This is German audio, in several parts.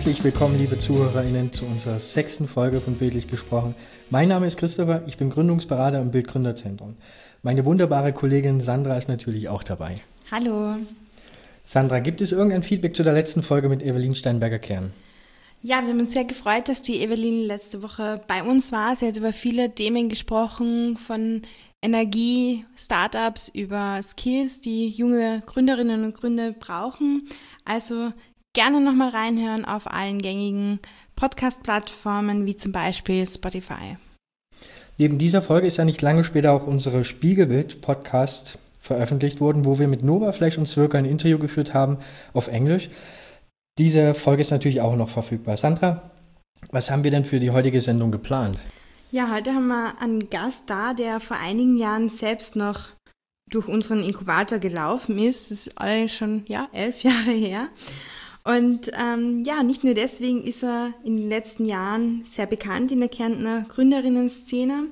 Herzlich willkommen, liebe ZuhörerInnen, zu unserer 6. Folge von Bildlich gesprochen. Mein Name ist Christopher, ich bin Gründungsberater im Bildgründerzentrum. Meine wunderbare Kollegin Sandra ist natürlich auch dabei. Hallo. Sandra, gibt es irgendein Feedback zu der letzten Folge mit Evelyn Steinberger-Kern? Ja, wir haben uns sehr gefreut, dass die Evelyn letzte Woche bei uns war. Sie hat über viele Themen gesprochen, von Energie, Startups über Skills, die junge Gründerinnen und Gründer brauchen. Also gerne nochmal reinhören auf allen gängigen Podcast-Plattformen, wie zum Beispiel Spotify. Neben dieser Folge ist ja nicht lange später auch unsere Spiegelbild-Podcast veröffentlicht worden, wo wir mit Nova Flash und Zwirka ein Interview geführt haben auf Englisch. Diese Folge ist natürlich auch noch verfügbar. Sandra, was haben wir denn für die heutige Sendung geplant? Ja, heute haben wir einen Gast da, der vor einigen Jahren selbst noch durch unseren Inkubator gelaufen ist. Das ist alles schon 11 Jahre her. Und nicht nur deswegen ist er in den letzten Jahren sehr bekannt in der Kärntner Gründerinnen-Szene.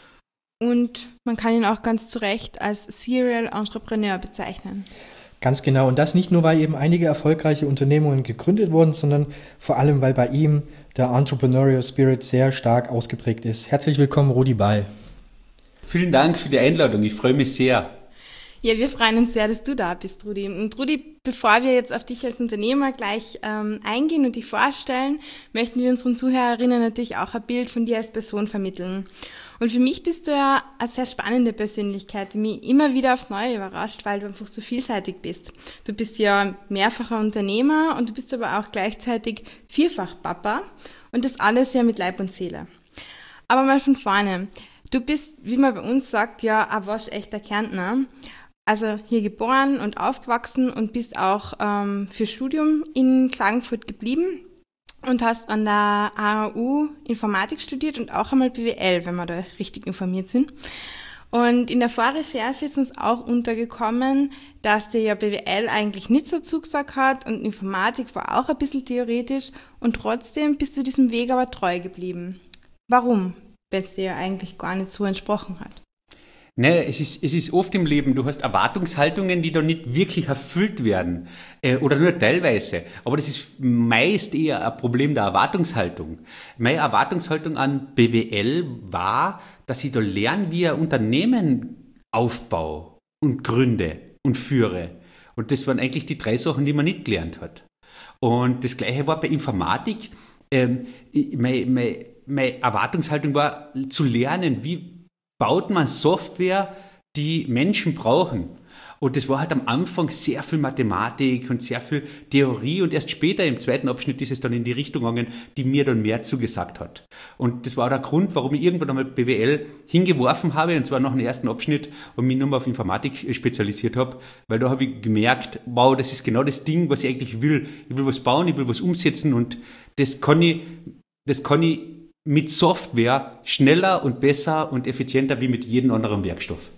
Und man kann ihn auch ganz zu Recht als Serial Entrepreneur bezeichnen. Ganz genau. Und das nicht nur, weil eben einige erfolgreiche Unternehmungen gegründet wurden, sondern vor allem, weil bei ihm der Entrepreneurial Spirit sehr stark ausgeprägt ist. Herzlich willkommen, Rudi Ball. Vielen Dank für die Einladung. Ich freue mich sehr. Ja, wir freuen uns sehr, dass du da bist, Rudi. Und Rudi, bevor wir jetzt auf dich als Unternehmer gleich eingehen und dich vorstellen, möchten wir unseren Zuhörerinnen natürlich auch ein Bild von dir als Person vermitteln. Und für mich bist du ja eine sehr spannende Persönlichkeit, die mich immer wieder aufs Neue überrascht, weil du einfach so vielseitig bist. Du bist ja mehrfacher Unternehmer und du bist aber auch gleichzeitig Vierfach-Papa und das alles ja mit Leib und Seele. Aber mal von vorne. Du bist, wie man bei uns sagt, ja ein waschechter Kärntner. Also hier geboren und aufgewachsen und bist auch für Studium in Klagenfurt geblieben. Und hast an der AHU Informatik studiert und auch einmal BWL, wenn wir da richtig informiert sind. Und in der Vorrecherche ist uns auch untergekommen, dass dir ja BWL eigentlich nicht so zugesagt hat und Informatik war auch ein bisschen theoretisch und trotzdem bist du diesem Weg aber treu geblieben. Warum, wenn es dir ja eigentlich gar nicht so entsprochen hat? Ne, es ist oft im Leben, du hast Erwartungshaltungen, die da nicht wirklich erfüllt werden oder nur teilweise. Aber das ist meist eher ein Problem der Erwartungshaltung. Meine Erwartungshaltung an BWL war, dass ich da lerne, wie ich ein Unternehmen aufbaue und gründe und führe. Und das waren eigentlich die 3 Sachen, die man nicht gelernt hat. Und das Gleiche war bei Informatik. Meine Erwartungshaltung war zu lernen, wie baut man Software, die Menschen brauchen. Und das war halt am Anfang sehr viel Mathematik und sehr viel Theorie und erst später im zweiten Abschnitt ist es dann in die Richtung gegangen, die mir dann mehr zugesagt hat. Und das war auch der Grund, warum ich irgendwann einmal BWL hingeworfen habe, und zwar nach dem ersten Abschnitt und mich nur mal auf Informatik spezialisiert habe, weil da habe ich gemerkt, wow, das ist genau das Ding, was ich eigentlich will. Ich will was bauen, ich will was umsetzen und das kann ich mit Software schneller und besser und effizienter wie mit jedem anderen Werkstoff.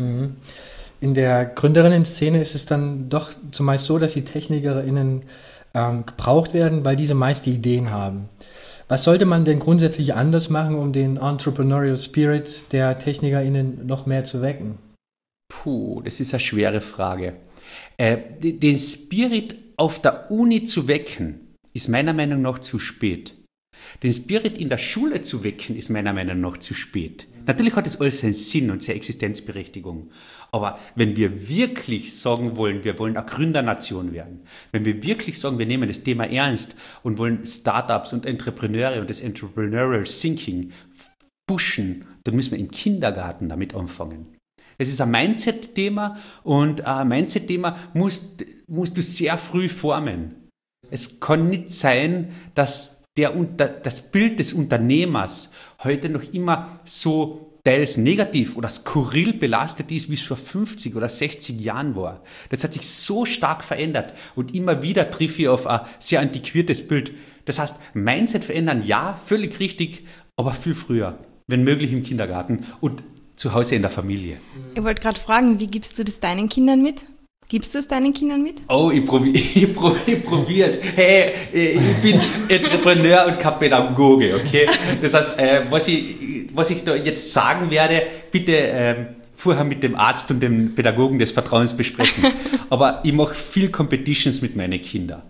In der Gründerinnen-Szene ist es dann doch zumeist so, dass die TechnikerInnen gebraucht werden, weil diese meist die Ideen haben. Was sollte man denn grundsätzlich anders machen, um den Entrepreneurial Spirit der TechnikerInnen noch mehr zu wecken? Das ist eine schwere Frage. Den Spirit auf der Uni zu wecken, ist meiner Meinung nach zu spät. Den Spirit in der Schule zu wecken, ist meiner Meinung nach zu spät. Natürlich hat das alles seinen Sinn und seine Existenzberechtigung. Aber wenn wir wirklich sagen wollen, wir wollen eine Gründernation werden, wenn wir wirklich sagen, wir nehmen das Thema ernst und wollen Startups und Entrepreneure und das Entrepreneurial Thinking pushen, dann müssen wir im Kindergarten damit anfangen. Es ist ein Mindset-Thema und ein Mindset-Thema musst du sehr früh formen. Es kann nicht sein, dass das Bild des Unternehmers heute noch immer so teils negativ oder skurril belastet ist, wie es vor 50 oder 60 Jahren war. Das hat sich so stark verändert und immer wieder treffe ich auf ein sehr antiquiertes Bild. Das heißt, Mindset verändern, ja, völlig richtig, aber viel früher, wenn möglich im Kindergarten und zu Hause in der Familie. Ich wollte gerade fragen, wie gibst du das deinen Kindern mit? Gibst du es deinen Kindern mit? Oh, ich probiere es. Hey, ich bin Entrepreneur und kein Pädagoge, okay? Das heißt, was ich da jetzt sagen werde, bitte vorher mit dem Arzt und dem Pädagogen des Vertrauens besprechen. Aber ich mache viel Competitions mit meinen Kindern.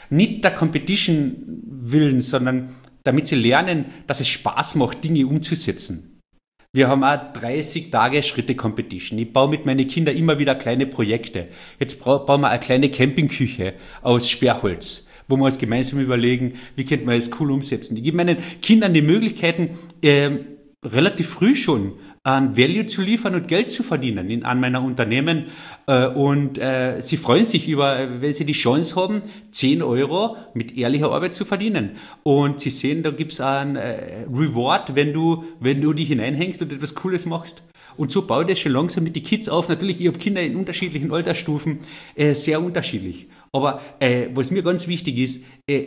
Nicht der Competition willen, sondern damit sie lernen, dass es Spaß macht, Dinge umzusetzen. Wir haben auch 30 Tage Schritte-Competition. Ich baue mit meinen Kindern immer wieder kleine Projekte. Jetzt bauen wir eine kleine Campingküche aus Sperrholz, wo wir uns gemeinsam überlegen, wie könnte man das cool umsetzen. Ich gebe meinen Kindern die Möglichkeiten, relativ früh schon an Value zu liefern und Geld zu verdienen an meiner Unternehmen. Und sie freuen sich über, wenn sie die Chance haben, 10 Euro mit ehrlicher Arbeit zu verdienen. Und sie sehen, da gibt es einen Reward, wenn du die hineinhängst und etwas Cooles machst. Und so baue ich das schon langsam mit den Kids auf. Natürlich, ich habe Kinder in unterschiedlichen Altersstufen, sehr unterschiedlich. Aber was mir ganz wichtig ist,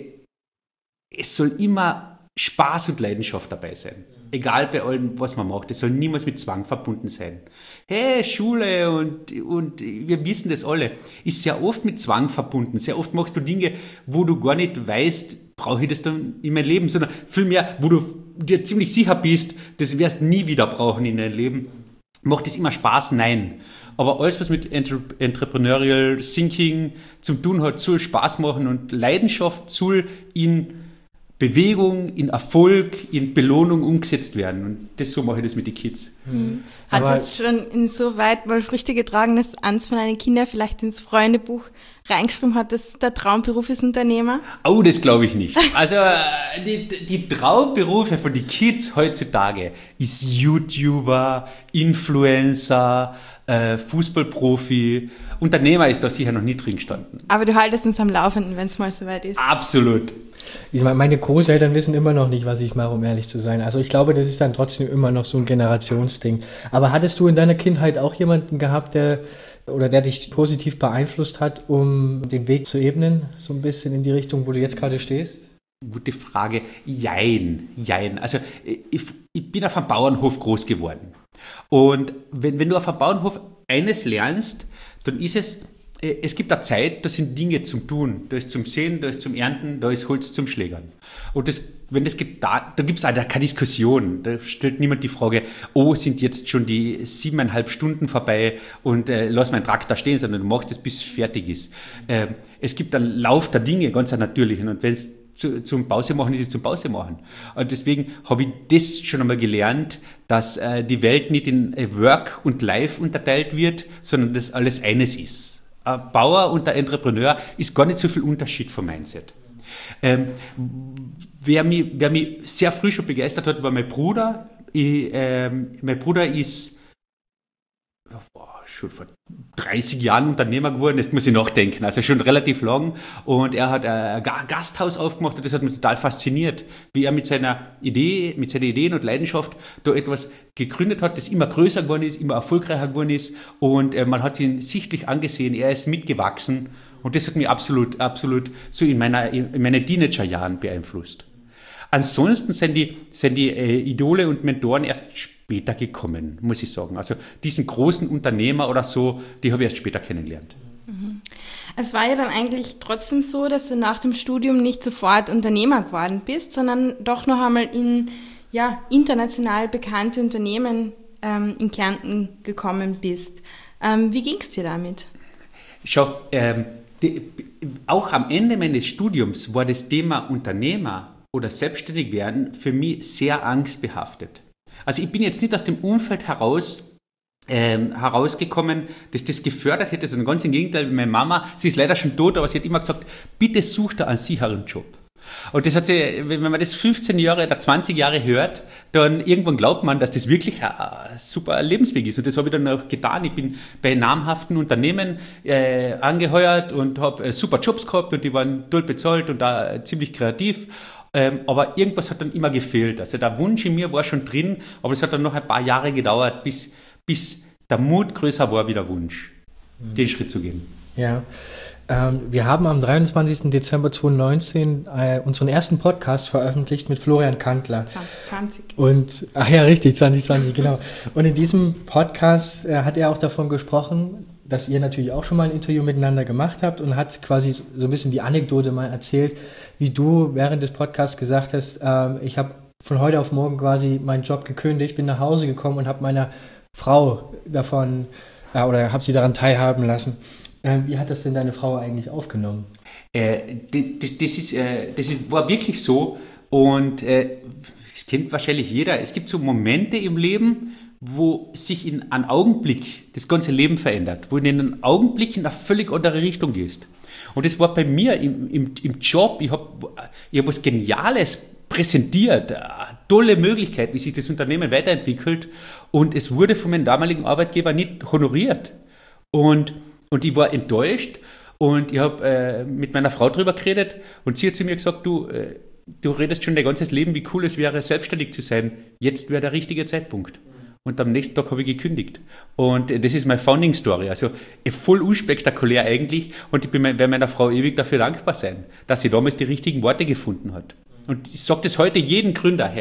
es soll immer Spaß und Leidenschaft dabei sein. Egal bei allem, was man macht. Es soll niemals mit Zwang verbunden sein. Hey, Schule und wir wissen das alle, ist sehr oft mit Zwang verbunden. Sehr oft machst du Dinge, wo du gar nicht weißt, brauche ich das dann in mein Leben, sondern vielmehr, wo du dir ziemlich sicher bist, das wirst du nie wieder brauchen in deinem Leben. Macht es immer Spaß? Nein. Aber alles, was mit Entrepreneurial Thinking zu tun hat, soll Spaß machen und Leidenschaft soll in Bewegung, in Erfolg, in Belohnung umgesetzt werden. Und so mache ich das mit den Kids. Hat das schon insoweit mal Früchte getragen, dass eins von deinen Kindern vielleicht ins Freundebuch reingeschrieben hat, dass der Traumberuf ist Unternehmer? Oh, das glaube ich nicht. Also die Traumberufe von den Kids heutzutage ist YouTuber, Influencer, Fußballprofi. Unternehmer ist da sicher noch nie drin gestanden. Aber du haltest uns am Laufenden, wenn es mal soweit ist. Absolut. Meine Großeltern wissen immer noch nicht, was ich mache, um ehrlich zu sein. Also ich glaube, das ist dann trotzdem immer noch so ein Generationsding. Aber hattest du in deiner Kindheit auch jemanden gehabt, der dich positiv beeinflusst hat, um den Weg zu ebnen, so ein bisschen in die Richtung, wo du jetzt gerade stehst? Gute Frage. Jein. Also ich bin auf einem Bauernhof groß geworden. Und wenn du auf einem Bauernhof eines lernst, dann ist es gibt eine Zeit, da sind Dinge zum Tun. Da ist zum Sehen, da ist zum Ernten, da ist Holz zum Schlägern. Und wenn das gibt, da gibt es keine Diskussion. Da stellt niemand die Frage, sind jetzt schon die 7,5 Stunden vorbei und lass meinen Traktor stehen, sondern du machst es, bis es fertig ist. Es gibt einen Lauf der Dinge, ganz einen natürlichen. Und wenn es zum Pause machen ist es zum Pause machen. Und deswegen habe ich das schon einmal gelernt, dass die Welt nicht in Work und Life unterteilt wird, sondern dass alles eines ist. Ein Bauer und der Entrepreneur ist gar nicht so viel Unterschied vom Mindset. Wer mich sehr früh schon begeistert hat, war mein Bruder. Mein Bruder ist schon vor 30 Jahren Unternehmer geworden, jetzt muss ich nachdenken, also schon relativ lang. Und er hat ein Gasthaus aufgemacht und das hat mich total fasziniert, wie er mit seinen Ideen und Leidenschaft da etwas gegründet hat, das immer größer geworden ist, immer erfolgreicher geworden ist und man hat ihn sichtlich angesehen, er ist mitgewachsen und das hat mich absolut so in meine Teenagerjahren beeinflusst. Ansonsten sind die Idole und Mentoren erst später gekommen, muss ich sagen. Also diesen großen Unternehmer oder so, die habe ich erst später kennengelernt. Es war ja dann eigentlich trotzdem so, dass du nach dem Studium nicht sofort Unternehmer geworden bist, sondern doch noch einmal in international bekannte Unternehmen in Kärnten gekommen bist. Wie ging es dir damit? Schau, auch am Ende meines Studiums war das Thema Unternehmer oder selbstständig werden für mich sehr angstbehaftet. Also ich bin jetzt nicht aus dem Umfeld herausgekommen, dass das gefördert hätte, sondern ganz im Gegenteil, meine Mama, sie ist leider schon tot, aber sie hat immer gesagt, bitte such da einen sicheren Job. Und das hat sie, wenn man das 15 Jahre oder 20 Jahre hört, dann irgendwann glaubt man, dass das wirklich ein super Lebensweg ist. Und das habe ich dann auch getan. Ich bin bei namhaften Unternehmen angeheuert und habe super Jobs gehabt und die waren toll bezahlt und da ziemlich kreativ. Aber irgendwas hat dann immer gefehlt. Also der Wunsch in mir war schon drin, aber es hat dann noch ein paar Jahre gedauert, bis der Mut größer war wie der Wunsch, den Schritt zu gehen. Ja, wir haben am 23. Dezember 2019 unseren ersten Podcast veröffentlicht mit Florian Kantler. 2020. Und, richtig, 2020, genau. Und in diesem Podcast hat er auch davon gesprochen, dass ihr natürlich auch schon mal ein Interview miteinander gemacht habt und hat quasi so ein bisschen die Anekdote mal erzählt, wie du während des Podcasts gesagt hast, ich habe von heute auf morgen quasi meinen Job gekündigt, bin nach Hause gekommen und habe meiner Frau davon oder habe sie daran teilhaben lassen. Wie hat das denn deine Frau eigentlich aufgenommen? War wirklich so und das kennt wahrscheinlich jeder. Es gibt so Momente im Leben, wo sich in einem Augenblick das ganze Leben verändert, wo du in einem Augenblick in eine völlig andere Richtung gehst. Und das war bei mir im Job. Ich hab was Geniales präsentiert, eine tolle Möglichkeit, wie sich das Unternehmen weiterentwickelt, und es wurde von meinem damaligen Arbeitgeber nicht honoriert. Und ich war enttäuscht und ich habe mit meiner Frau drüber geredet und sie hat zu mir gesagt, du redest schon dein ganzes Leben, wie cool es wäre, selbstständig zu sein. Jetzt wäre der richtige Zeitpunkt. Und am nächsten Tag habe ich gekündigt. Und das ist meine Founding Story. Also voll unspektakulär eigentlich. Und ich werde meiner Frau ewig dafür dankbar sein, dass sie damals die richtigen Worte gefunden hat. Und ich sage das heute jedem Gründer.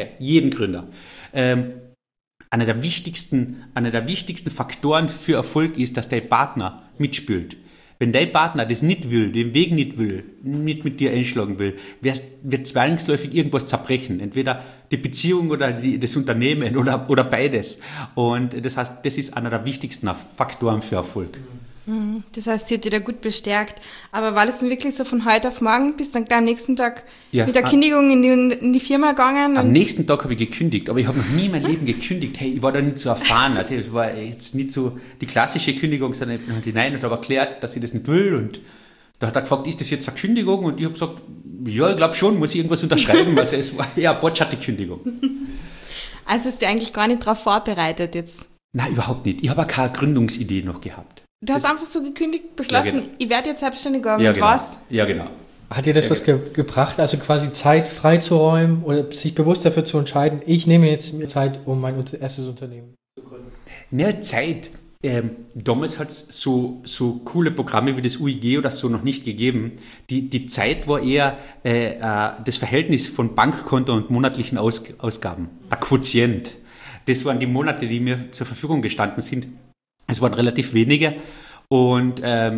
Einer der wichtigsten Faktoren für Erfolg ist, dass dein Partner mitspielt. Wenn dein Partner das nicht will, den Weg nicht will, nicht mit dir einschlagen will, wird zwangsläufig irgendwas zerbrechen. Entweder die Beziehung oder das Unternehmen oder beides. Und das heißt, das ist einer der wichtigsten Faktoren für Erfolg. Das heißt, sie hat dich da gut bestärkt. Aber war das denn wirklich so von heute auf morgen, bis dann gleich am nächsten Tag mit der Kündigung in die Firma gegangen? Am nächsten Tag habe ich gekündigt, aber ich habe noch nie in meinem Leben gekündigt. Hey, ich war da nicht so erfahren. Also es war jetzt nicht so die klassische Kündigung, sondern ich bin hinein und habe erklärt, dass ich das nicht will. Und da hat er gefragt, ist das jetzt eine Kündigung? Und ich habe gesagt, ja, ich glaube schon, muss ich irgendwas unterschreiben. Also es war eher eine botscherte Kündigung. Also hast du eigentlich gar nicht darauf vorbereitet jetzt? Nein, überhaupt nicht. Ich habe auch keine Gründungsidee noch gehabt. Du hast einfach so gekündigt, beschlossen, ja, genau. Ich werde jetzt selbstständig, aber mit genau. was? Ja, genau. Hat dir das was gebracht, also quasi Zeit freizuräumen oder sich bewusst dafür zu entscheiden, ich nehme jetzt mir Zeit, um mein erstes Unternehmen zu gründen? Ja, Zeit. Damals hat es so coole Programme wie das UIG oder so noch nicht gegeben. Die Zeit war eher das Verhältnis von Bankkonto und monatlichen Ausgaben. Der Quotient. Das waren die Monate, die mir zur Verfügung gestanden sind. Es waren relativ wenige und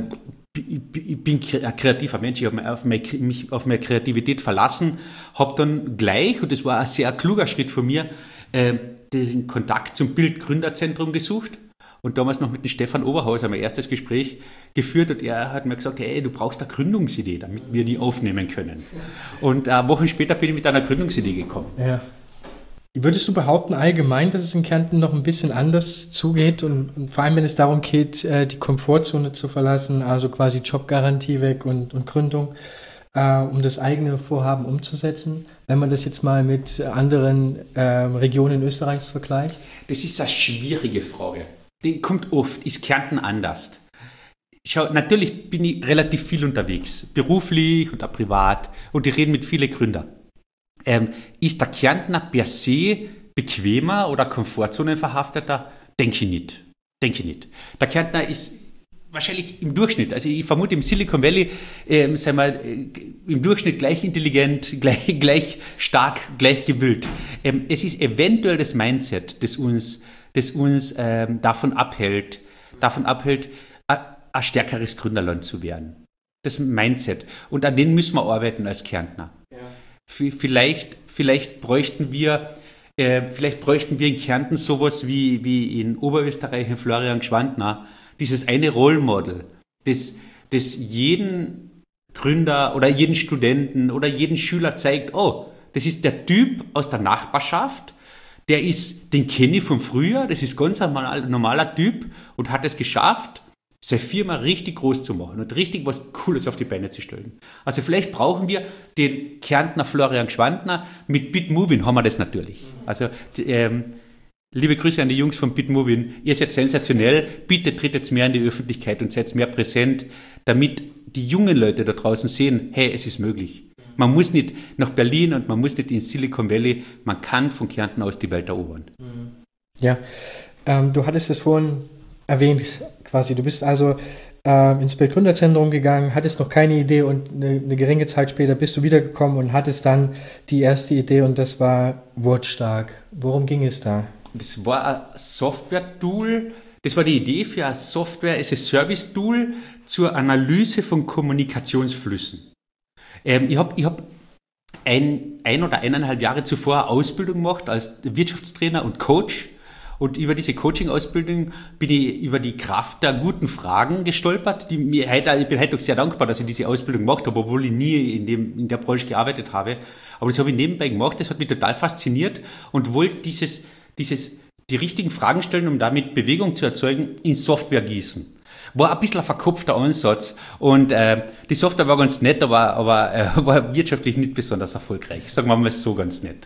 ich bin ein kreativer Mensch, ich habe mich auf meine Kreativität verlassen, habe dann gleich, und das war ein sehr kluger Schritt von mir, den Kontakt zum Bildgründerzentrum gesucht und damals noch mit dem Stefan Oberhaus mein erstes Gespräch geführt und er hat mir gesagt, hey, du brauchst eine Gründungsidee, damit wir die aufnehmen können. Und Wochen später bin ich mit einer Gründungsidee gekommen. Ja. Würdest du behaupten allgemein, dass es in Kärnten noch ein bisschen anders zugeht und vor allem, wenn es darum geht, die Komfortzone zu verlassen, also quasi Jobgarantie weg und Gründung, um das eigene Vorhaben umzusetzen, wenn man das jetzt mal mit anderen Regionen Österreichs vergleicht? Das ist eine schwierige Frage. Die kommt oft. Ist Kärnten anders? Schau, natürlich bin ich relativ viel unterwegs, beruflich und auch privat, und ich rede mit vielen Gründern. Ist der Kärntner per se bequemer oder komfortzonenverhafteter? Denke ich nicht. Der Kärntner ist wahrscheinlich im Durchschnitt, also ich vermute im Silicon Valley, sagen wir, im Durchschnitt gleich intelligent, gleich stark, gleich gewillt. Es ist eventuell das Mindset, das uns davon abhält, ein stärkeres Gründerland zu werden. Das Mindset. Und an dem müssen wir arbeiten als Kärntner. Ja. Vielleicht bräuchten wir in Kärnten sowas wie in Oberösterreich, in Florian Gschwandner, dieses eine Rollmodel, das jeden Gründer oder jeden Studenten oder jeden Schüler zeigt, oh, das ist der Typ aus der Nachbarschaft, den kenne ich von früher, das ist ganz ein normaler Typ und hat es geschafft, seine Firma richtig groß zu machen und richtig was Cooles auf die Beine zu stellen. Also vielleicht brauchen wir den Kärntner Florian Gschwandner. Mit Bitmovin haben wir das natürlich. Also liebe Grüße an die Jungs von Bitmovin. Ihr seid sensationell. Bitte tritt jetzt mehr in die Öffentlichkeit und seid mehr präsent, damit die jungen Leute da draußen sehen, hey, es ist möglich. Man muss nicht nach Berlin und man muss nicht ins Silicon Valley. Man kann von Kärnten aus die Welt erobern. Ja, du hattest es vorhin erwähnt, quasi. Du bist also ins Bildgründerzentrum gegangen, hattest noch keine Idee und eine geringe Zeit später bist du wiedergekommen und hattest dann die erste Idee und das war Wortstark. Worum ging es da? Das war ein Software-Tool. Das war die Idee für ein Software-as-a-Service-Tool zur Analyse von Kommunikationsflüssen. Ich hab ein oder 1,5 Jahre zuvor eine Ausbildung gemacht als Wirtschaftstrainer und Coach. Und über diese Coaching-Ausbildung bin ich über die Kraft der guten Fragen gestolpert. Ich bin heute auch sehr dankbar, dass ich diese Ausbildung gemacht habe, obwohl ich nie in der Branche gearbeitet habe. Aber das habe ich nebenbei gemacht, das hat mich total fasziniert und wollte die richtigen Fragen stellen, um damit Bewegung zu erzeugen, in Software gießen. War ein bisschen ein verkopfter Ansatz und die Software war ganz nett, aber war wirtschaftlich nicht besonders erfolgreich. Sagen wir mal so ganz nett.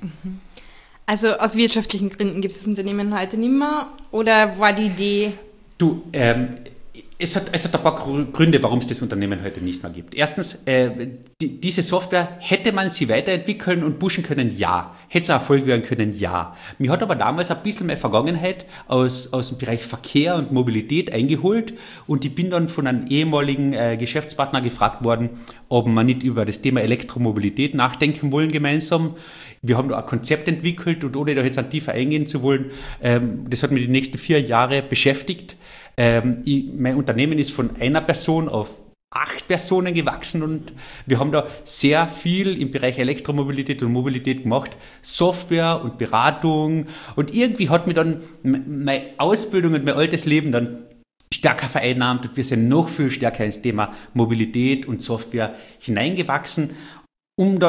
Also aus wirtschaftlichen Gründen gibt es das Unternehmen heute nicht mehr oder war die Idee? Du, es hat ein paar Gründe, warum es das Unternehmen heute nicht mehr gibt. Erstens, diese Software, hätte man sie weiterentwickeln und pushen können? Ja. Hätte es ein Erfolg werden können? Ja. Mir hat aber damals ein bisschen mehr Vergangenheit aus dem Bereich Verkehr und Mobilität eingeholt und ich bin dann von einem ehemaligen Geschäftspartner gefragt worden, ob wir nicht über das Thema Elektromobilität nachdenken wollen gemeinsam. Wir haben da ein Konzept entwickelt und ohne da jetzt an tiefer eingehen zu wollen, das hat mich die nächsten 4 Jahre beschäftigt. Mein Unternehmen ist von einer Person auf 8 Personen gewachsen und wir haben da sehr viel im Bereich Elektromobilität und Mobilität gemacht, Software und Beratung und irgendwie hat mich dann meine Ausbildung und mein altes Leben dann stärker vereinnahmt und wir sind noch viel stärker ins Thema Mobilität und Software hineingewachsen, um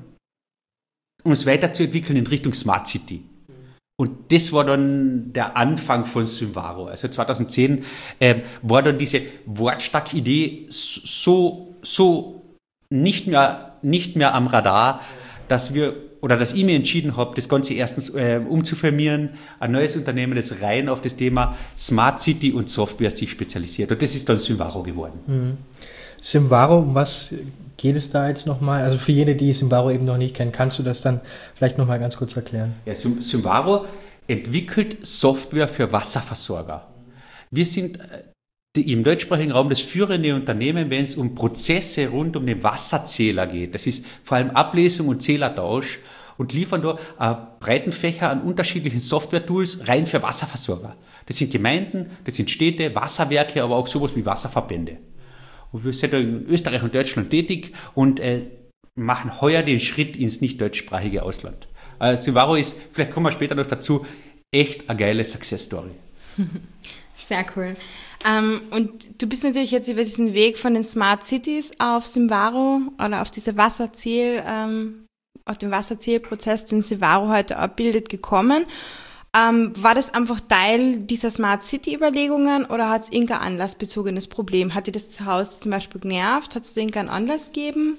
es weiterzuentwickeln in Richtung Smart City. Und das war dann der Anfang von Symvaro. Also 2010 war dann diese wortstarke Idee so nicht mehr am Radar, dass ich mir entschieden habe, das Ganze erstens umzufirmieren, ein neues Unternehmen, das rein auf das Thema Smart City und Software sich spezialisiert. Und das ist dann Symvaro geworden. Mhm. Symvaro, um was geht es da jetzt nochmal? Also für jene, die Symvaro eben noch nicht kennen, kannst du das dann vielleicht nochmal ganz kurz erklären? Ja, Symvaro entwickelt Software für Wasserversorger. Wir sind im deutschsprachigen Raum das führende Unternehmen, wenn es um Prozesse rund um den Wasserzähler geht. Das ist vor allem Ablesung und Zählertausch und liefern da breiten Fächer an unterschiedlichen Software-Tools rein für Wasserversorger. Das sind Gemeinden, das sind Städte, Wasserwerke, aber auch sowas wie Wasserverbände. Und wir sind in Österreich und Deutschland tätig und machen heuer den Schritt ins nicht deutschsprachige Ausland. Symvaro ist, vielleicht kommen wir später noch dazu, echt eine geile Success-Story. Sehr cool. Und du bist natürlich jetzt über diesen Weg von den Smart Cities auf Symvaro oder auf diese auf den Wasserzählprozess, den Symvaro heute abbildet, gekommen. War das einfach Teil dieser Smart City-Überlegungen oder hat es irgendein anlassbezogenes Problem? Hat dir das zu Hause zum Beispiel genervt? Hat es irgendeinen Anlass gegeben?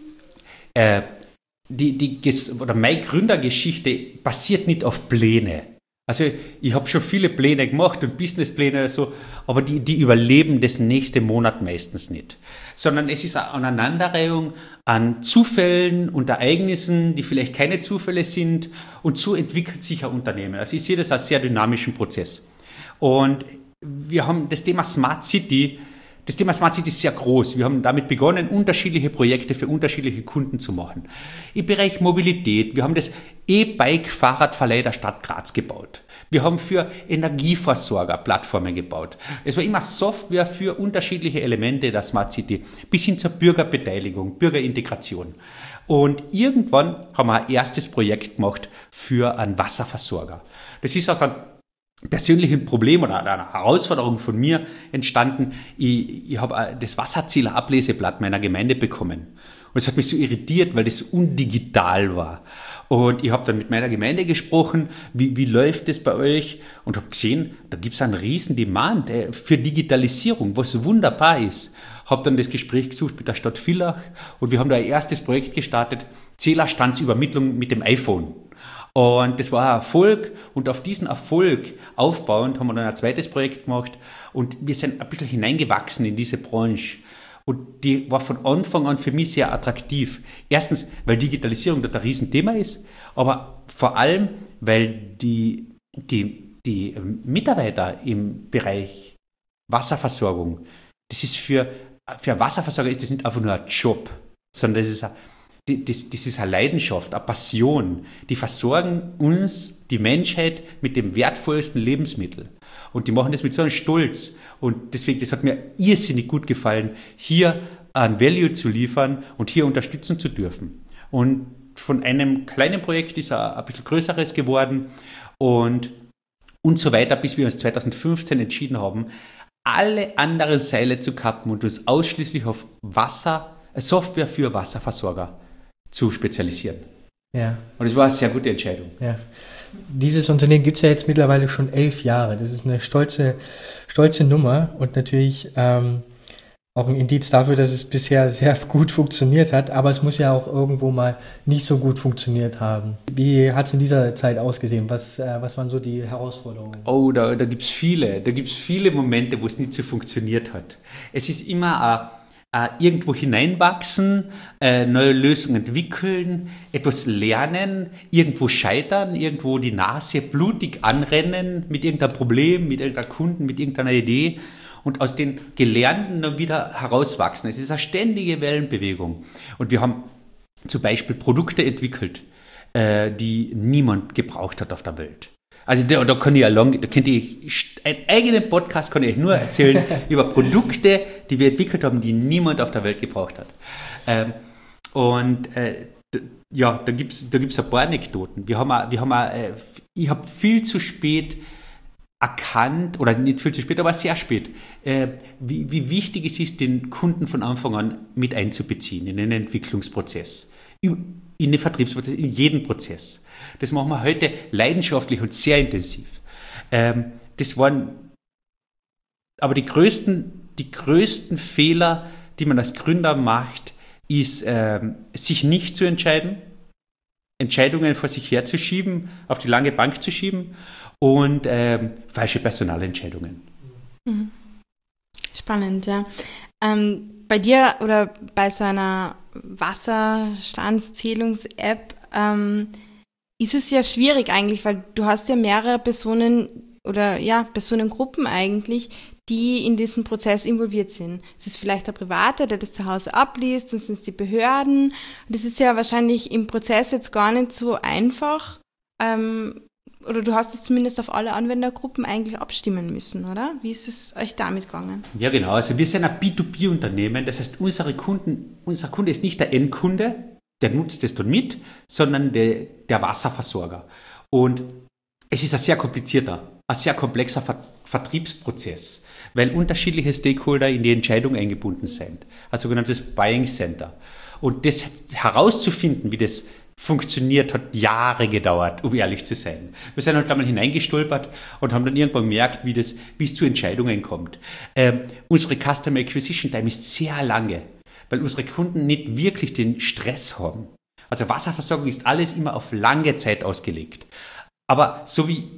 Meine Gründergeschichte basiert nicht auf Pläne. Also ich habe schon viele Pläne gemacht und Businesspläne oder so, aber die überleben das nächste Monat meistens nicht. Sondern es ist eine Aneinanderreihung an Zufällen und Ereignissen, die vielleicht keine Zufälle sind und so entwickelt sich ein Unternehmen. Also ich sehe das als sehr dynamischen Prozess. Und wir haben das Thema Smart City. Das Thema Smart City ist sehr groß. Wir haben damit begonnen, unterschiedliche Projekte für unterschiedliche Kunden zu machen. Im Bereich Mobilität, wir haben das E-Bike-Fahrradverleih der Stadt Graz gebaut. Wir haben für Energieversorger Plattformen gebaut. Es war immer Software für unterschiedliche Elemente der Smart City, bis hin zur Bürgerbeteiligung, Bürgerintegration. Und irgendwann haben wir ein erstes Projekt gemacht für einen Wasserversorger. Das ist aus einem persönlichen Problem oder einer Herausforderung von mir entstanden. Ich habe das Wasserzählerableseblatt meiner Gemeinde bekommen. Und es hat mich so irritiert, weil das so undigital war. Und ich habe dann mit meiner Gemeinde gesprochen, wie läuft das bei euch? Und habe gesehen, da gibt es einen riesen Demand für Digitalisierung, was wunderbar ist. Habe dann das Gespräch gesucht mit der Stadt Villach und wir haben da ein erstes Projekt gestartet, Zählerstandsübermittlung mit dem iPhone. Und das war ein Erfolg und auf diesen Erfolg aufbauend haben wir dann ein zweites Projekt gemacht und wir sind ein bisschen hineingewachsen in diese Branche. Und die war von Anfang an für mich sehr attraktiv. Erstens, weil Digitalisierung dort ein Riesenthema ist, aber vor allem, weil die Mitarbeiter im Bereich Wasserversorgung, das ist für Wasserversorger ist das nicht einfach nur ein Job, sondern das ist eine Leidenschaft, eine Passion. Die versorgen uns, die Menschheit, mit dem wertvollsten Lebensmittel. Und die machen das mit so einem Stolz. Und deswegen, das hat mir irrsinnig gut gefallen, hier ein Value zu liefern und hier unterstützen zu dürfen. Und von einem kleinen Projekt ist ein bisschen größeres geworden. Und und so weiter, bis wir uns 2015 entschieden haben, alle anderen Seile zu kappen und uns ausschließlich auf Software für Wasserversorger zu spezialisieren. Ja. Und es war eine sehr gute Entscheidung. Ja. Dieses Unternehmen gibt es ja jetzt mittlerweile schon 11 Jahre. Das ist eine stolze Nummer und natürlich auch ein Indiz dafür, dass es bisher sehr gut funktioniert hat, aber es muss ja auch irgendwo mal nicht so gut funktioniert haben. Wie hat es in dieser Zeit ausgesehen? Was waren so die Herausforderungen? Oh, da gibt es viele Momente, wo es nicht so funktioniert hat. Es ist immer irgendwo hineinwachsen, neue Lösungen entwickeln, etwas lernen, irgendwo scheitern, irgendwo die Nase blutig anrennen mit irgendeinem Problem, mit irgendeinem Kunden, mit irgendeiner Idee und aus den Gelernten dann wieder herauswachsen. Es ist eine ständige Wellenbewegung. Und wir haben zum Beispiel Produkte entwickelt, die niemand gebraucht hat auf der Welt. Also da könnte ich einen eigenen Podcast kann ich nur erzählen über Produkte, die wir entwickelt haben, die niemand auf der Welt gebraucht hat. Da gibt's ein paar Anekdoten. Ich habe viel zu spät erkannt, oder nicht viel zu spät, aber sehr spät, wie wichtig es ist, den Kunden von Anfang an mit einzubeziehen in den Entwicklungsprozess, in den Vertriebsprozess, in jeden Prozess. Das machen wir heute leidenschaftlich und sehr intensiv. Das waren aber die größten Fehler, die man als Gründer macht, ist, sich nicht zu entscheiden, Entscheidungen vor sich herzuschieben, auf die lange Bank zu schieben und falsche Personalentscheidungen. Spannend, ja. Bei dir oder bei so einer Wasserstandszählungs-App ist es ja schwierig eigentlich, weil du hast ja mehrere Personen oder ja, Personengruppen eigentlich, die in diesem Prozess involviert sind. Es ist vielleicht der Private, der das zu Hause abliest, dann sind es die Behörden. Und das ist ja wahrscheinlich im Prozess jetzt gar nicht so einfach. Oder du hast es zumindest auf alle Anwendergruppen eigentlich abstimmen müssen, oder? Wie ist es euch damit gegangen? Ja, genau. Also wir sind ein B2B-Unternehmen. Das heißt, unser Kunde ist nicht der Endkunde, der nutzt es dann mit, sondern der Wasserversorger. Und es ist ein sehr komplexer Vertriebsprozess, weil unterschiedliche Stakeholder in die Entscheidung eingebunden sind. Ein sogenanntes Buying Center. Und das herauszufinden, wie das funktioniert, hat Jahre gedauert, um ehrlich zu sein. Wir sind halt einmal hineingestolpert und haben dann irgendwann gemerkt, wie es zu Entscheidungen kommt. Unsere Customer Acquisition Time ist sehr lange, weil unsere Kunden nicht wirklich den Stress haben. Also Wasserversorgung ist alles immer auf lange Zeit ausgelegt. Aber so wie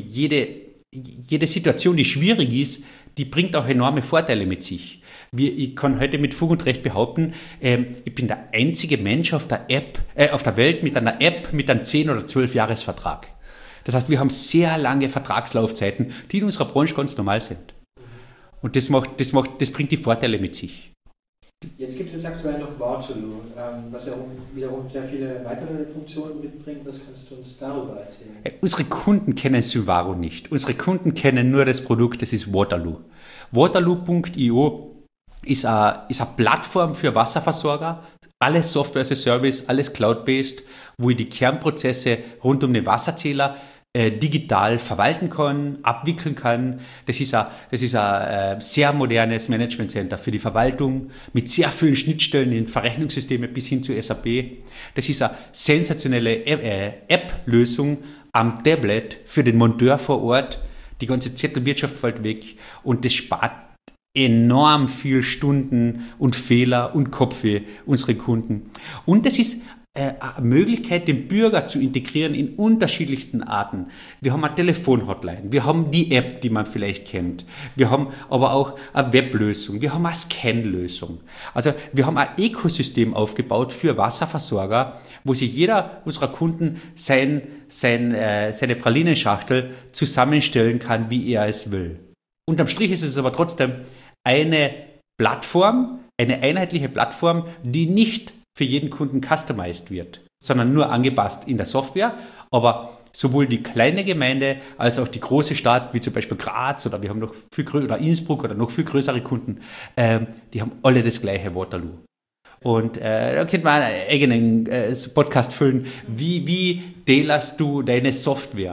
jede Situation, die schwierig ist, die bringt auch enorme Vorteile mit sich. Ich kann heute mit Fug und Recht behaupten, ich bin der einzige Mensch auf der Welt mit einer App mit einem 10- oder 12-Jahres-Vertrag. Das heißt, wir haben sehr lange Vertragslaufzeiten, die in unserer Branche ganz normal sind. Und das bringt die Vorteile mit sich. Jetzt gibt es aktuell noch Waterloo, was ja wiederum sehr viele weitere Funktionen mitbringt. Was kannst du uns darüber erzählen? Unsere Kunden kennen Symvaro nicht. Unsere Kunden kennen nur das Produkt, das ist Waterloo. Waterloo.io ist eine Plattform für Wasserversorger. Alles Software as a Service, alles Cloud-based, wo ich die Kernprozesse rund um den Wasserzähler digital verwalten kann, abwickeln kann. Das ist ein sehr modernes Management Center für die Verwaltung mit sehr vielen Schnittstellen in Verrechnungssysteme bis hin zu SAP. Das ist eine sensationelle App-Lösung am Tablet für den Monteur vor Ort. Die ganze Zettelwirtschaft fällt weg und das spart enorm viel Stunden und Fehler und Kopfweh unsere Kunden. Und das ist eine Möglichkeit, den Bürger zu integrieren in unterschiedlichsten Arten. Wir haben eine Telefon-Hotline, wir haben die App, die man vielleicht kennt, wir haben aber auch eine Weblösung, wir haben eine Scan-Lösung. Also wir haben ein Ökosystem aufgebaut für Wasserversorger, wo sich jeder unserer Kunden seine Pralinenschachtel zusammenstellen kann, wie er es will. Unterm Strich ist es aber trotzdem eine einheitliche Plattform, die nicht für jeden Kunden customized wird, sondern nur angepasst in der Software. Aber sowohl die kleine Gemeinde als auch die große Stadt, wie zum Beispiel Graz oder wir haben noch oder Innsbruck oder noch viel größere Kunden, die haben alle das gleiche Waterloo. Und da könnte man einen eigenen Podcast füllen. Wie tailerst du deine Software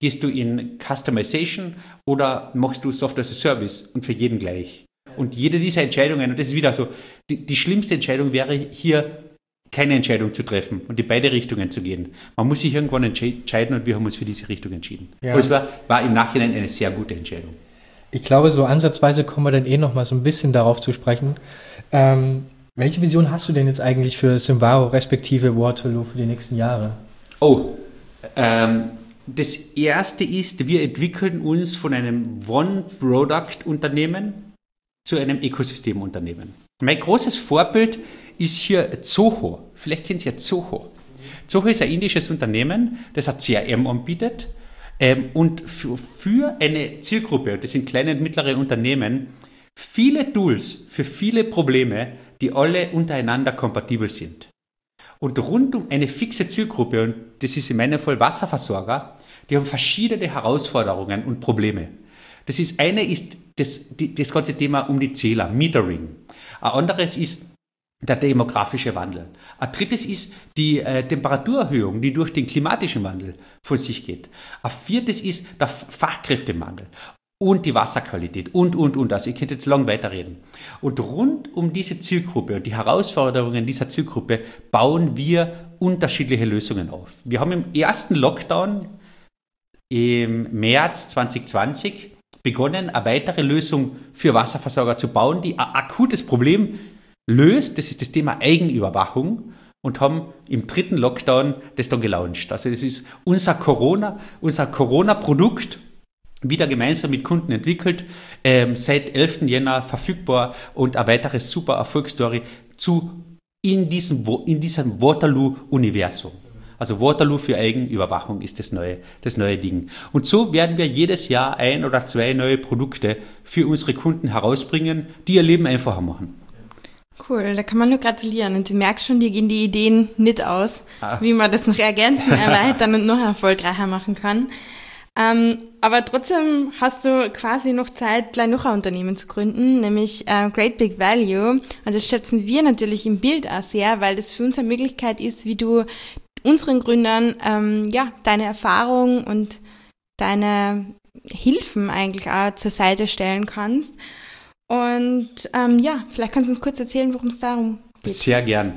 Gehst du in Customization oder machst du Software as a Service und für jeden gleich? Und jede dieser Entscheidungen, und das ist wieder so, die schlimmste Entscheidung wäre hier, keine Entscheidung zu treffen und in beide Richtungen zu gehen. Man muss sich irgendwann entscheiden und wir haben uns für diese Richtung entschieden. Ja. Und es war im Nachhinein eine sehr gute Entscheidung. Ich glaube, so ansatzweise kommen wir dann nochmal so ein bisschen darauf zu sprechen. Welche Vision hast du denn jetzt eigentlich für Symvaro respektive Waterloo für die nächsten Jahre? Das erste ist, wir entwickeln uns von einem One-Product-Unternehmen zu einem Ökosystemunternehmen. Mein großes Vorbild ist hier Zoho. Vielleicht kennt ihr ja Zoho. Zoho ist ein indisches Unternehmen, das ein CRM anbietet und für eine Zielgruppe, das sind kleine und mittlere Unternehmen, viele Tools für viele Probleme, die alle untereinander kompatibel sind. Und rund um eine fixe Zielgruppe, und das ist in meinem Fall Wasserversorger, die haben verschiedene Herausforderungen und Probleme. Das ganze Thema um die Zähler, Metering. Ein anderes ist der demografische Wandel. Ein drittes ist die Temperaturerhöhung, die durch den klimatischen Wandel von sich geht. Ein viertes ist der Fachkräftemangel und die Wasserqualität und. Also ihr könnt jetzt lang weiterreden. Und rund um diese Zielgruppe und die Herausforderungen dieser Zielgruppe bauen wir unterschiedliche Lösungen auf. Wir haben im ersten Lockdown im März 2020 begonnen, eine weitere Lösung für Wasserversorger zu bauen, die ein akutes Problem löst. Das ist das Thema Eigenüberwachung und haben im dritten Lockdown das dann gelauncht. Also das ist unser Corona-Produkt, wieder gemeinsam mit Kunden entwickelt, seit 11. Jänner verfügbar und eine weitere super Erfolgsstory in diesem Waterloo-Universum. Also Waterloo für Eigenüberwachung ist das neue Ding. Und so werden wir jedes Jahr 1 oder 2 neue Produkte für unsere Kunden herausbringen, die ihr Leben einfacher machen. Cool, da kann man nur gratulieren. Und Sie merken schon, dir gehen die Ideen nicht aus, wie man das noch ergänzen, erweitern und noch erfolgreicher machen kann. Aber trotzdem hast du quasi noch Zeit, gleich noch ein Unternehmen zu gründen, nämlich Great Big Value. Und das schätzen wir natürlich im Bild auch sehr, weil das für uns eine Möglichkeit ist, wie du unseren Gründern deine Erfahrung und deine Hilfen eigentlich auch zur Seite stellen kannst. Und vielleicht kannst du uns kurz erzählen, worum es darum geht. Sehr gern.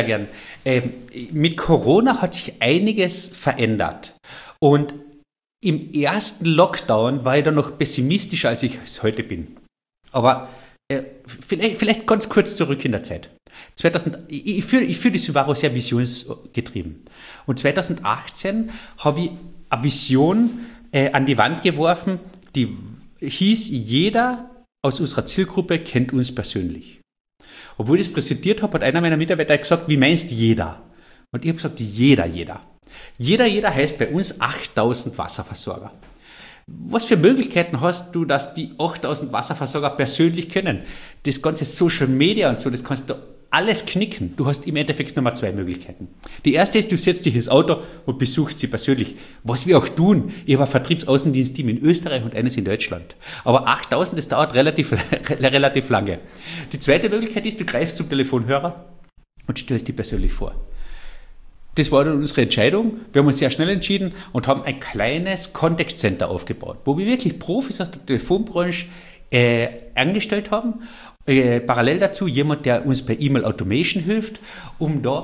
Mit Corona hat sich einiges verändert. Und im ersten Lockdown war ich dann noch pessimistischer, als ich es heute bin. Aber vielleicht ganz kurz zurück in der Zeit. Ich führe die Symvaro sehr visionsgetrieben. Und 2018 habe ich eine Vision an die Wand geworfen, die hieß, jeder aus unserer Zielgruppe kennt uns persönlich. Obwohl ich das präsentiert habe, hat einer meiner Mitarbeiter gesagt, wie meinst jeder? Und ich habe gesagt, jeder. Jeder heißt bei uns 8000 Wasserversorger. Was für Möglichkeiten hast du, dass die 8000 Wasserversorger persönlich kennen? Das ganze Social Media und so, das kannst du alles knicken. Du hast im Endeffekt nur mal 2 Möglichkeiten. Die erste ist, du setzt dich ins Auto und besuchst sie persönlich. Was wir auch tun. Ich habe ein Vertriebsaußendienstteam in Österreich und eines in Deutschland. Aber 8000, das dauert relativ lange. Die zweite Möglichkeit ist, du greifst zum Telefonhörer und stellst die persönlich vor. Das war dann unsere Entscheidung. Wir haben uns sehr schnell entschieden und haben ein kleines Contact Center aufgebaut, wo wir wirklich Profis aus der Telefonbranche angestellt haben. Parallel dazu jemand, der uns bei E-Mail Automation hilft, um da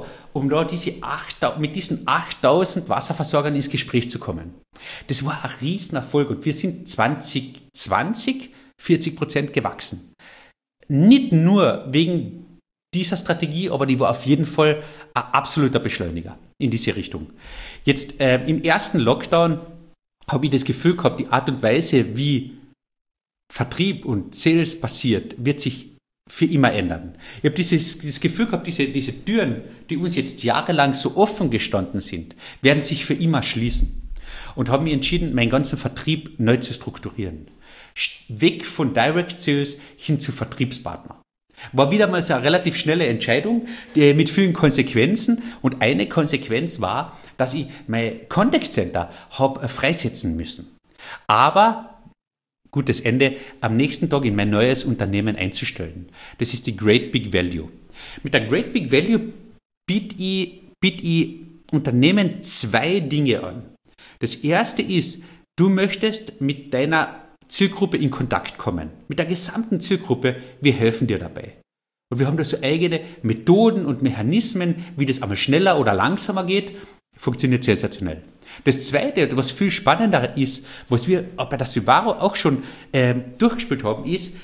mit diesen 8000 Wasserversorgern ins Gespräch zu kommen. Das war ein Riesenerfolg und wir sind 2020 40% gewachsen. Nicht nur wegen dieser Strategie, aber die war auf jeden Fall ein absoluter Beschleuniger in diese Richtung. Jetzt im ersten Lockdown habe ich das Gefühl gehabt, die Art und Weise, wie Vertrieb und Sales passiert, wird sich für immer ändern. Ich habe dieses Gefühl gehabt, diese Türen, die uns jetzt jahrelang so offen gestanden sind, werden sich für immer schließen. Und habe mich entschieden, meinen ganzen Vertrieb neu zu strukturieren. Weg von Direct Sales hin zu Vertriebspartner. War wieder mal so eine relativ schnelle Entscheidung mit vielen Konsequenzen. Und eine Konsequenz war, dass ich mein Contact Center habe freisetzen müssen. Aber gutes Ende, am nächsten Tag in mein neues Unternehmen einzustellen. Das ist die Great Big Value. Mit der Great Big Value biete ich Unternehmen 2 Dinge an. Das erste ist, Du möchtest mit deiner Zielgruppe in Kontakt kommen, mit der gesamten Zielgruppe, wir helfen dir dabei. Und wir haben da so eigene Methoden und Mechanismen, wie das einmal schneller oder langsamer geht, funktioniert sensationell. Das Zweite, was viel spannender ist, was wir bei der Subaru auch schon durchgespielt haben, ist,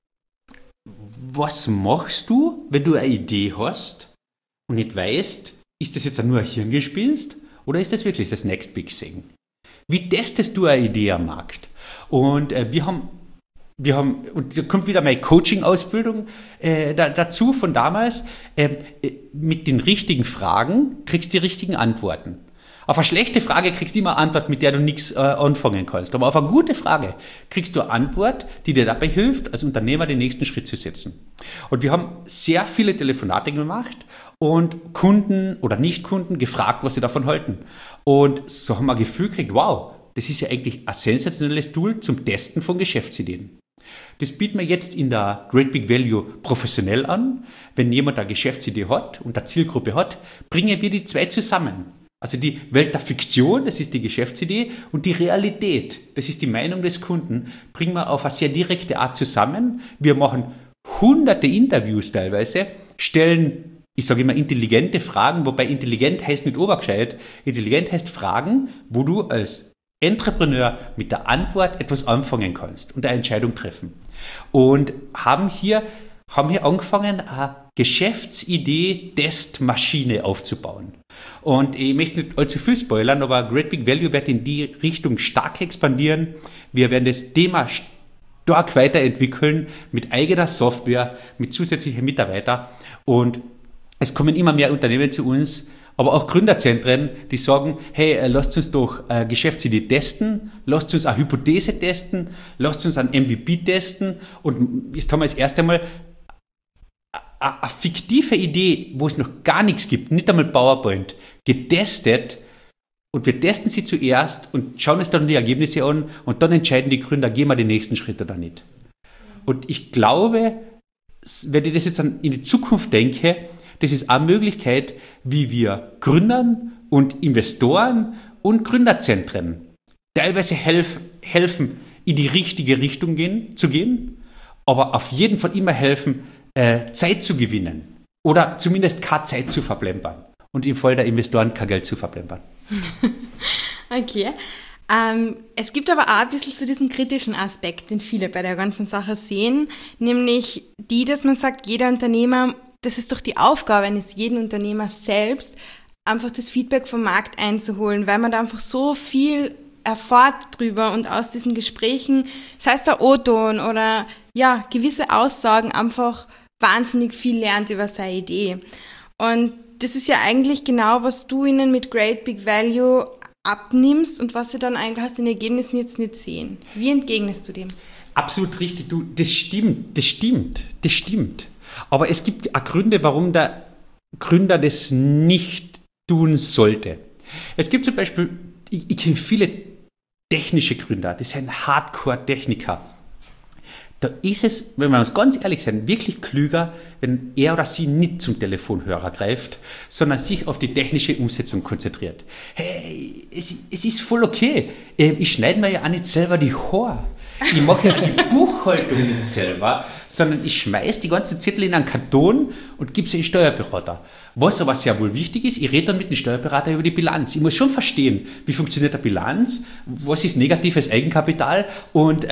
was machst du, wenn du eine Idee hast und nicht weißt, ist das jetzt nur ein Hirngespinst oder ist das wirklich das Next Big Thing? Wie testest du eine Idee am Markt? Und wir haben, und da kommt wieder meine Coaching-Ausbildung dazu von damals, mit den richtigen Fragen kriegst du die richtigen Antworten. Auf eine schlechte Frage kriegst du immer eine Antwort, mit der du nichts anfangen kannst. Aber auf eine gute Frage kriegst du eine Antwort, die dir dabei hilft, als Unternehmer den nächsten Schritt zu setzen. Und wir haben sehr viele Telefonate gemacht und Kunden oder Nicht-Kunden gefragt, was sie davon halten. Und so haben wir ein Gefühl gekriegt, wow, das ist ja eigentlich ein sensationelles Tool zum Testen von Geschäftsideen. Das bieten wir jetzt in der Great Big Value professionell an. Wenn jemand eine Geschäftsidee hat und eine Zielgruppe hat, bringen wir die zwei zusammen. Also die Welt der Fiktion, das ist die Geschäftsidee, und die Realität, das ist die Meinung des Kunden, bringen wir auf eine sehr direkte Art zusammen. Wir machen hunderte Interviews teilweise, stellen, ich sage immer, intelligente Fragen, wobei intelligent heißt nicht obergescheit, intelligent heißt Fragen, wo du als Entrepreneur mit der Antwort etwas anfangen kannst und eine Entscheidung treffen. Und haben hier angefangen, eine Geschäftsidee-Testmaschine aufzubauen. Und ich möchte nicht allzu viel spoilern, aber Great Big Value wird in die Richtung stark expandieren. Wir werden das Thema stark weiterentwickeln mit eigener Software, mit zusätzlichen Mitarbeitern. Und es kommen immer mehr Unternehmen zu uns, aber auch Gründerzentren, die sagen, hey, lasst uns doch eine Geschäftsidee testen, lasst uns eine Hypothese testen, lasst uns ein MVP testen. Und jetzt haben wir das erste Mal eine fiktive Idee, wo es noch gar nichts gibt, nicht einmal PowerPoint, getestet, und wir testen sie zuerst und schauen uns dann die Ergebnisse an und dann entscheiden die Gründer, gehen wir den nächsten Schritt oder nicht. Und ich glaube, wenn ich das jetzt in die Zukunft denke, das ist eine Möglichkeit, wie wir Gründern und Investoren und Gründerzentren teilweise helfen, in die richtige Richtung zu gehen, aber auf jeden Fall immer helfen, Zeit zu gewinnen oder zumindest keine Zeit zu verplempern und im Fall der Investoren kein Geld zu verplempern. Okay. Es gibt aber auch ein bisschen so diesen kritischen Aspekt, den viele bei der ganzen Sache sehen, nämlich dass man sagt, jeder Unternehmer, das ist doch die Aufgabe eines jeden Unternehmers selbst, einfach das Feedback vom Markt einzuholen, weil man da einfach so viel erfahrt drüber und aus diesen Gesprächen, sei es der O-Ton oder ja, gewisse Aussagen einfach wahnsinnig viel lernt über seine Idee. Und das ist ja eigentlich genau, was du ihnen mit Great Big Value abnimmst und was sie dann eigentlich aus den Ergebnissen jetzt nicht sehen. Wie entgegnest du dem? Absolut richtig, das stimmt. Aber es gibt auch Gründe, warum der Gründer das nicht tun sollte. Es gibt zum Beispiel, ich kenne viele technische Gründer, das sind Hardcore-Techniker. Da ist es, wenn wir uns ganz ehrlich sind, wirklich klüger, wenn er oder sie nicht zum Telefonhörer greift, sondern sich auf die technische Umsetzung konzentriert. Hey, es ist voll okay. Ich schneide mir ja auch nicht selber die Haare. Ich mache ja die Buchhaltung nicht selber, sondern ich schmeiße die ganzen Zettel in einen Karton und gebe sie in den Steuerberater. Was aber sehr wohl wichtig ist, ich rede dann mit dem Steuerberater über die Bilanz. Ich muss schon verstehen, wie funktioniert eine Bilanz, was ist negatives Eigenkapital und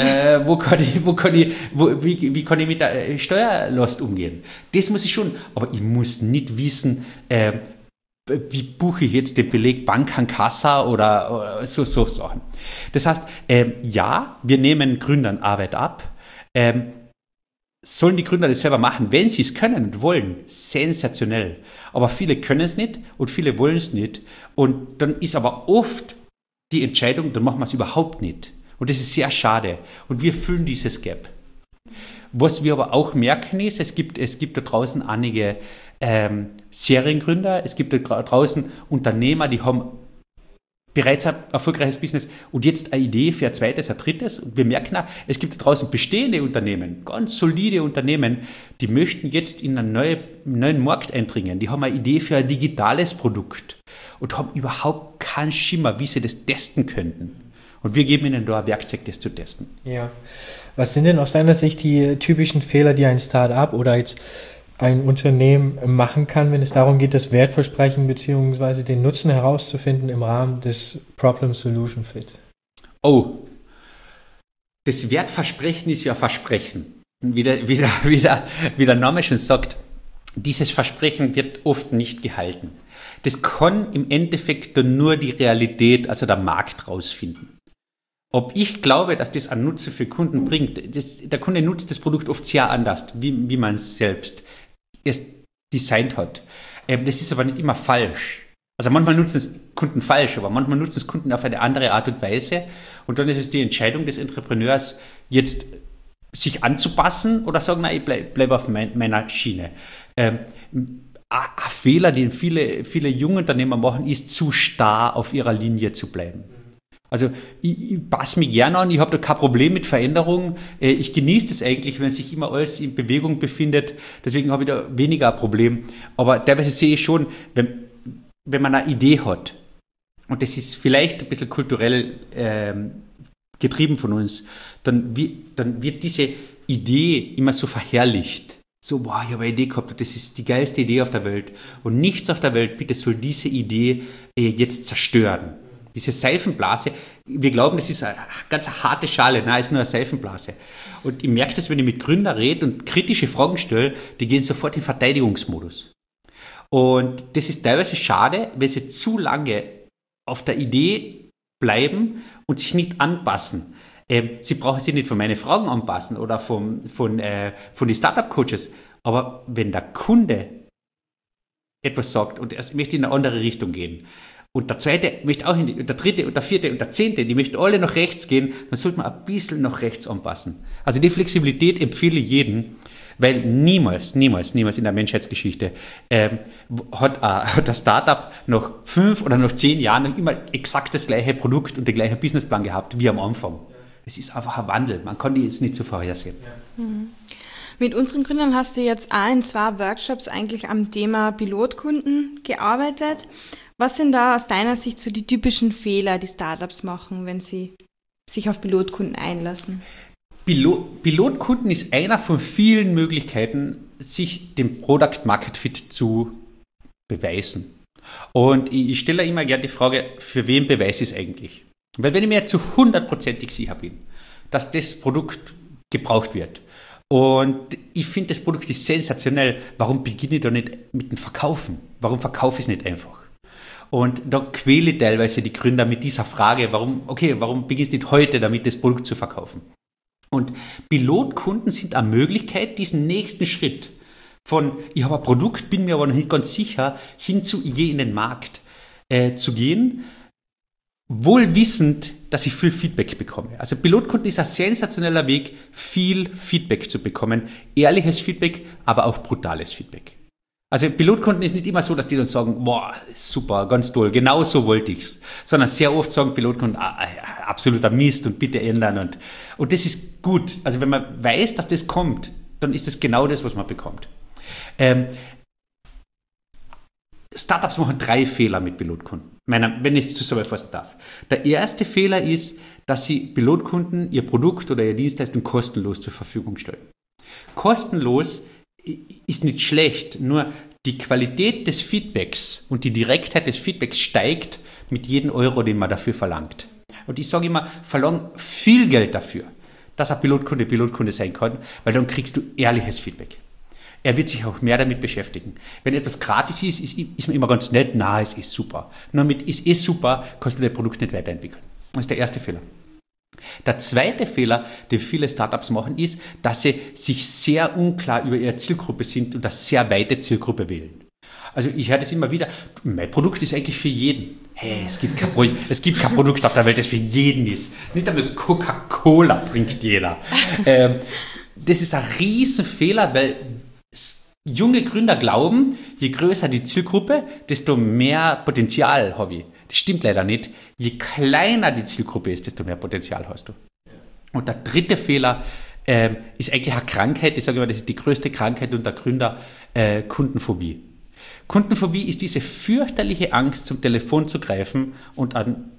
wie kann ich mit der Steuerlast umgehen. Das muss ich schon, aber ich muss nicht wissen, wie buche ich jetzt den Beleg Bank an Kassa oder so Sachen. Das heißt, ja, wir nehmen Gründern Arbeit ab. Sollen die Gründer das selber machen, wenn sie es können und wollen? Sensationell. Aber viele können es nicht und viele wollen es nicht. Und dann ist aber oft die Entscheidung, dann machen wir es überhaupt nicht. Und das ist sehr schade. Und wir füllen dieses Gap. Was wir aber auch merken ist, es gibt da draußen einige Seriengründer, es gibt da draußen Unternehmer, die haben bereits ein erfolgreiches Business und jetzt eine Idee für ein zweites, ein drittes. Und wir merken auch, es gibt da draußen bestehende Unternehmen, ganz solide Unternehmen, die möchten jetzt in einen neuen Markt eindringen. Die haben eine Idee für ein digitales Produkt und haben überhaupt keinen Schimmer, wie sie das testen könnten. Und wir geben ihnen da ein Werkzeug, das zu testen. Ja. Was sind denn aus deiner Sicht die typischen Fehler, die ein Start-up oder jetzt ein Unternehmen machen kann, wenn es darum geht, das Wertversprechen bzw. den Nutzen herauszufinden im Rahmen des Problem-Solution-Fit? Oh, das Wertversprechen ist ja Versprechen. Wie der Name schon sagt, dieses Versprechen wird oft nicht gehalten. Das kann im Endeffekt dann nur die Realität, also der Markt, rausfinden. Ob ich glaube, dass das einen Nutzen für Kunden bringt, der Kunde nutzt das Produkt oft sehr anders, wie man es selbst erst designt hat. Das ist aber nicht immer falsch. Also manchmal nutzen es Kunden falsch, aber manchmal nutzen es Kunden auf eine andere Art und Weise. Und dann ist es die Entscheidung des Entrepreneurs, jetzt sich anzupassen oder sagen, nein, ich bleib auf meiner Schiene. Ein Fehler, den viele junge Unternehmer machen, ist zu starr auf ihrer Linie zu bleiben. Also ich passe mich gerne an, ich habe da kein Problem mit Veränderung. Ich genieße das eigentlich, wenn sich immer alles in Bewegung befindet. Deswegen habe ich da weniger ein Problem. Aber teilweise sehe ich schon, wenn man eine Idee hat, und das ist vielleicht ein bisschen kulturell getrieben von uns, dann wird diese Idee immer so verherrlicht. So, boah, ich habe eine Idee gehabt, das ist die geilste Idee auf der Welt. Und nichts auf der Welt, bitte, soll diese Idee jetzt zerstören. Diese Seifenblase, wir glauben, das ist eine ganz harte Schale, nein, es ist nur eine Seifenblase. Und ich merke das, wenn ich mit Gründern rede und kritische Fragen stelle, die gehen sofort in Verteidigungsmodus. Und das ist teilweise schade, wenn sie zu lange auf der Idee bleiben und sich nicht anpassen. Sie brauchen sich nicht von meinen Fragen anpassen oder von den Startup-Coaches. Aber wenn der Kunde etwas sagt und er möchte in eine andere Richtung gehen und der zweite möchte auch und der dritte und der vierte und der zehnte, die möchten alle nach rechts gehen, dann sollte man ein bisschen nach rechts anpassen. Also die Flexibilität empfehle ich jedem, weil niemals in der Menschheitsgeschichte hat ein Startup nach 5 oder nach 10 Jahren noch immer exakt das gleiche Produkt und den gleichen Businessplan gehabt wie am Anfang. Es ist einfach ein Wandel, man kann die jetzt nicht so vorhersehen. Mhm. Mit unseren Gründern hast du jetzt auch in 2 Workshops eigentlich am Thema Pilotkunden gearbeitet. Was sind da aus deiner Sicht so die typischen Fehler, die Startups machen, wenn sie sich auf Pilotkunden einlassen? Pilotkunden ist einer von vielen Möglichkeiten, sich dem Product Market Fit zu beweisen. Und ich stelle immer gerne die Frage, für wen beweise ich es eigentlich? Weil wenn ich mir zu 100%ig sicher bin, dass das Produkt gebraucht wird und ich finde, das Produkt ist sensationell, warum beginne ich da nicht mit dem Verkaufen? Warum verkaufe ich es nicht einfach? Und da quäle ich teilweise die Gründer mit dieser Frage, warum beginnst du nicht heute damit, das Produkt zu verkaufen? Und Pilotkunden sind eine Möglichkeit, diesen nächsten Schritt von, ich habe ein Produkt, bin mir aber noch nicht ganz sicher, hin zu, ich gehe in den Markt zu gehen, wohl wissend, dass ich viel Feedback bekomme. Also Pilotkunden ist ein sensationeller Weg, viel Feedback zu bekommen. Ehrliches Feedback, aber auch brutales Feedback. Also Pilotkunden ist nicht immer so, dass die dann sagen, boah, super, ganz toll, genau so wollte ich's. Sondern sehr oft sagen Pilotkunden, absoluter Mist und bitte ändern. Und das ist gut. Also wenn man weiß, dass das kommt, dann ist das genau das, was man bekommt. Startups machen 3 Fehler mit Pilotkunden, wenn ich es zusammenfassen darf. Der erste Fehler ist, dass sie Pilotkunden ihr Produkt oder ihre Dienstleistung kostenlos zur Verfügung stellen. Kostenlos ist nicht schlecht, nur die Qualität des Feedbacks und die Direktheit des Feedbacks steigt mit jedem Euro, den man dafür verlangt. Und ich sage immer, verlang viel Geld dafür, dass ein Pilotkunde sein kann, weil dann kriegst du ehrliches Feedback. Er wird sich auch mehr damit beschäftigen. Wenn etwas gratis ist man immer ganz nett, na, es ist super. Nur mit es ist super, kannst du dein Produkt nicht weiterentwickeln. Das ist der erste Fehler. Der zweite Fehler, den viele Startups machen, ist, dass sie sich sehr unklar über ihre Zielgruppe sind und eine sehr weite Zielgruppe wählen. Also ich höre das immer wieder, mein Produkt ist eigentlich für jeden. Hey, es gibt kein Produkt auf der Welt, das für jeden ist. Nicht einmal Coca-Cola trinkt jeder. Das ist ein Riesenfehler, weil junge Gründer glauben, je größer die Zielgruppe, desto mehr Potenzial habe ich. Das stimmt leider nicht. Je kleiner die Zielgruppe ist, desto mehr Potenzial hast du. Und der dritte Fehler ist eigentlich eine Krankheit, ich sage immer, das ist die größte Krankheit unter Gründer, Kundenphobie. Kundenphobie ist diese fürchterliche Angst, zum Telefon zu greifen und einen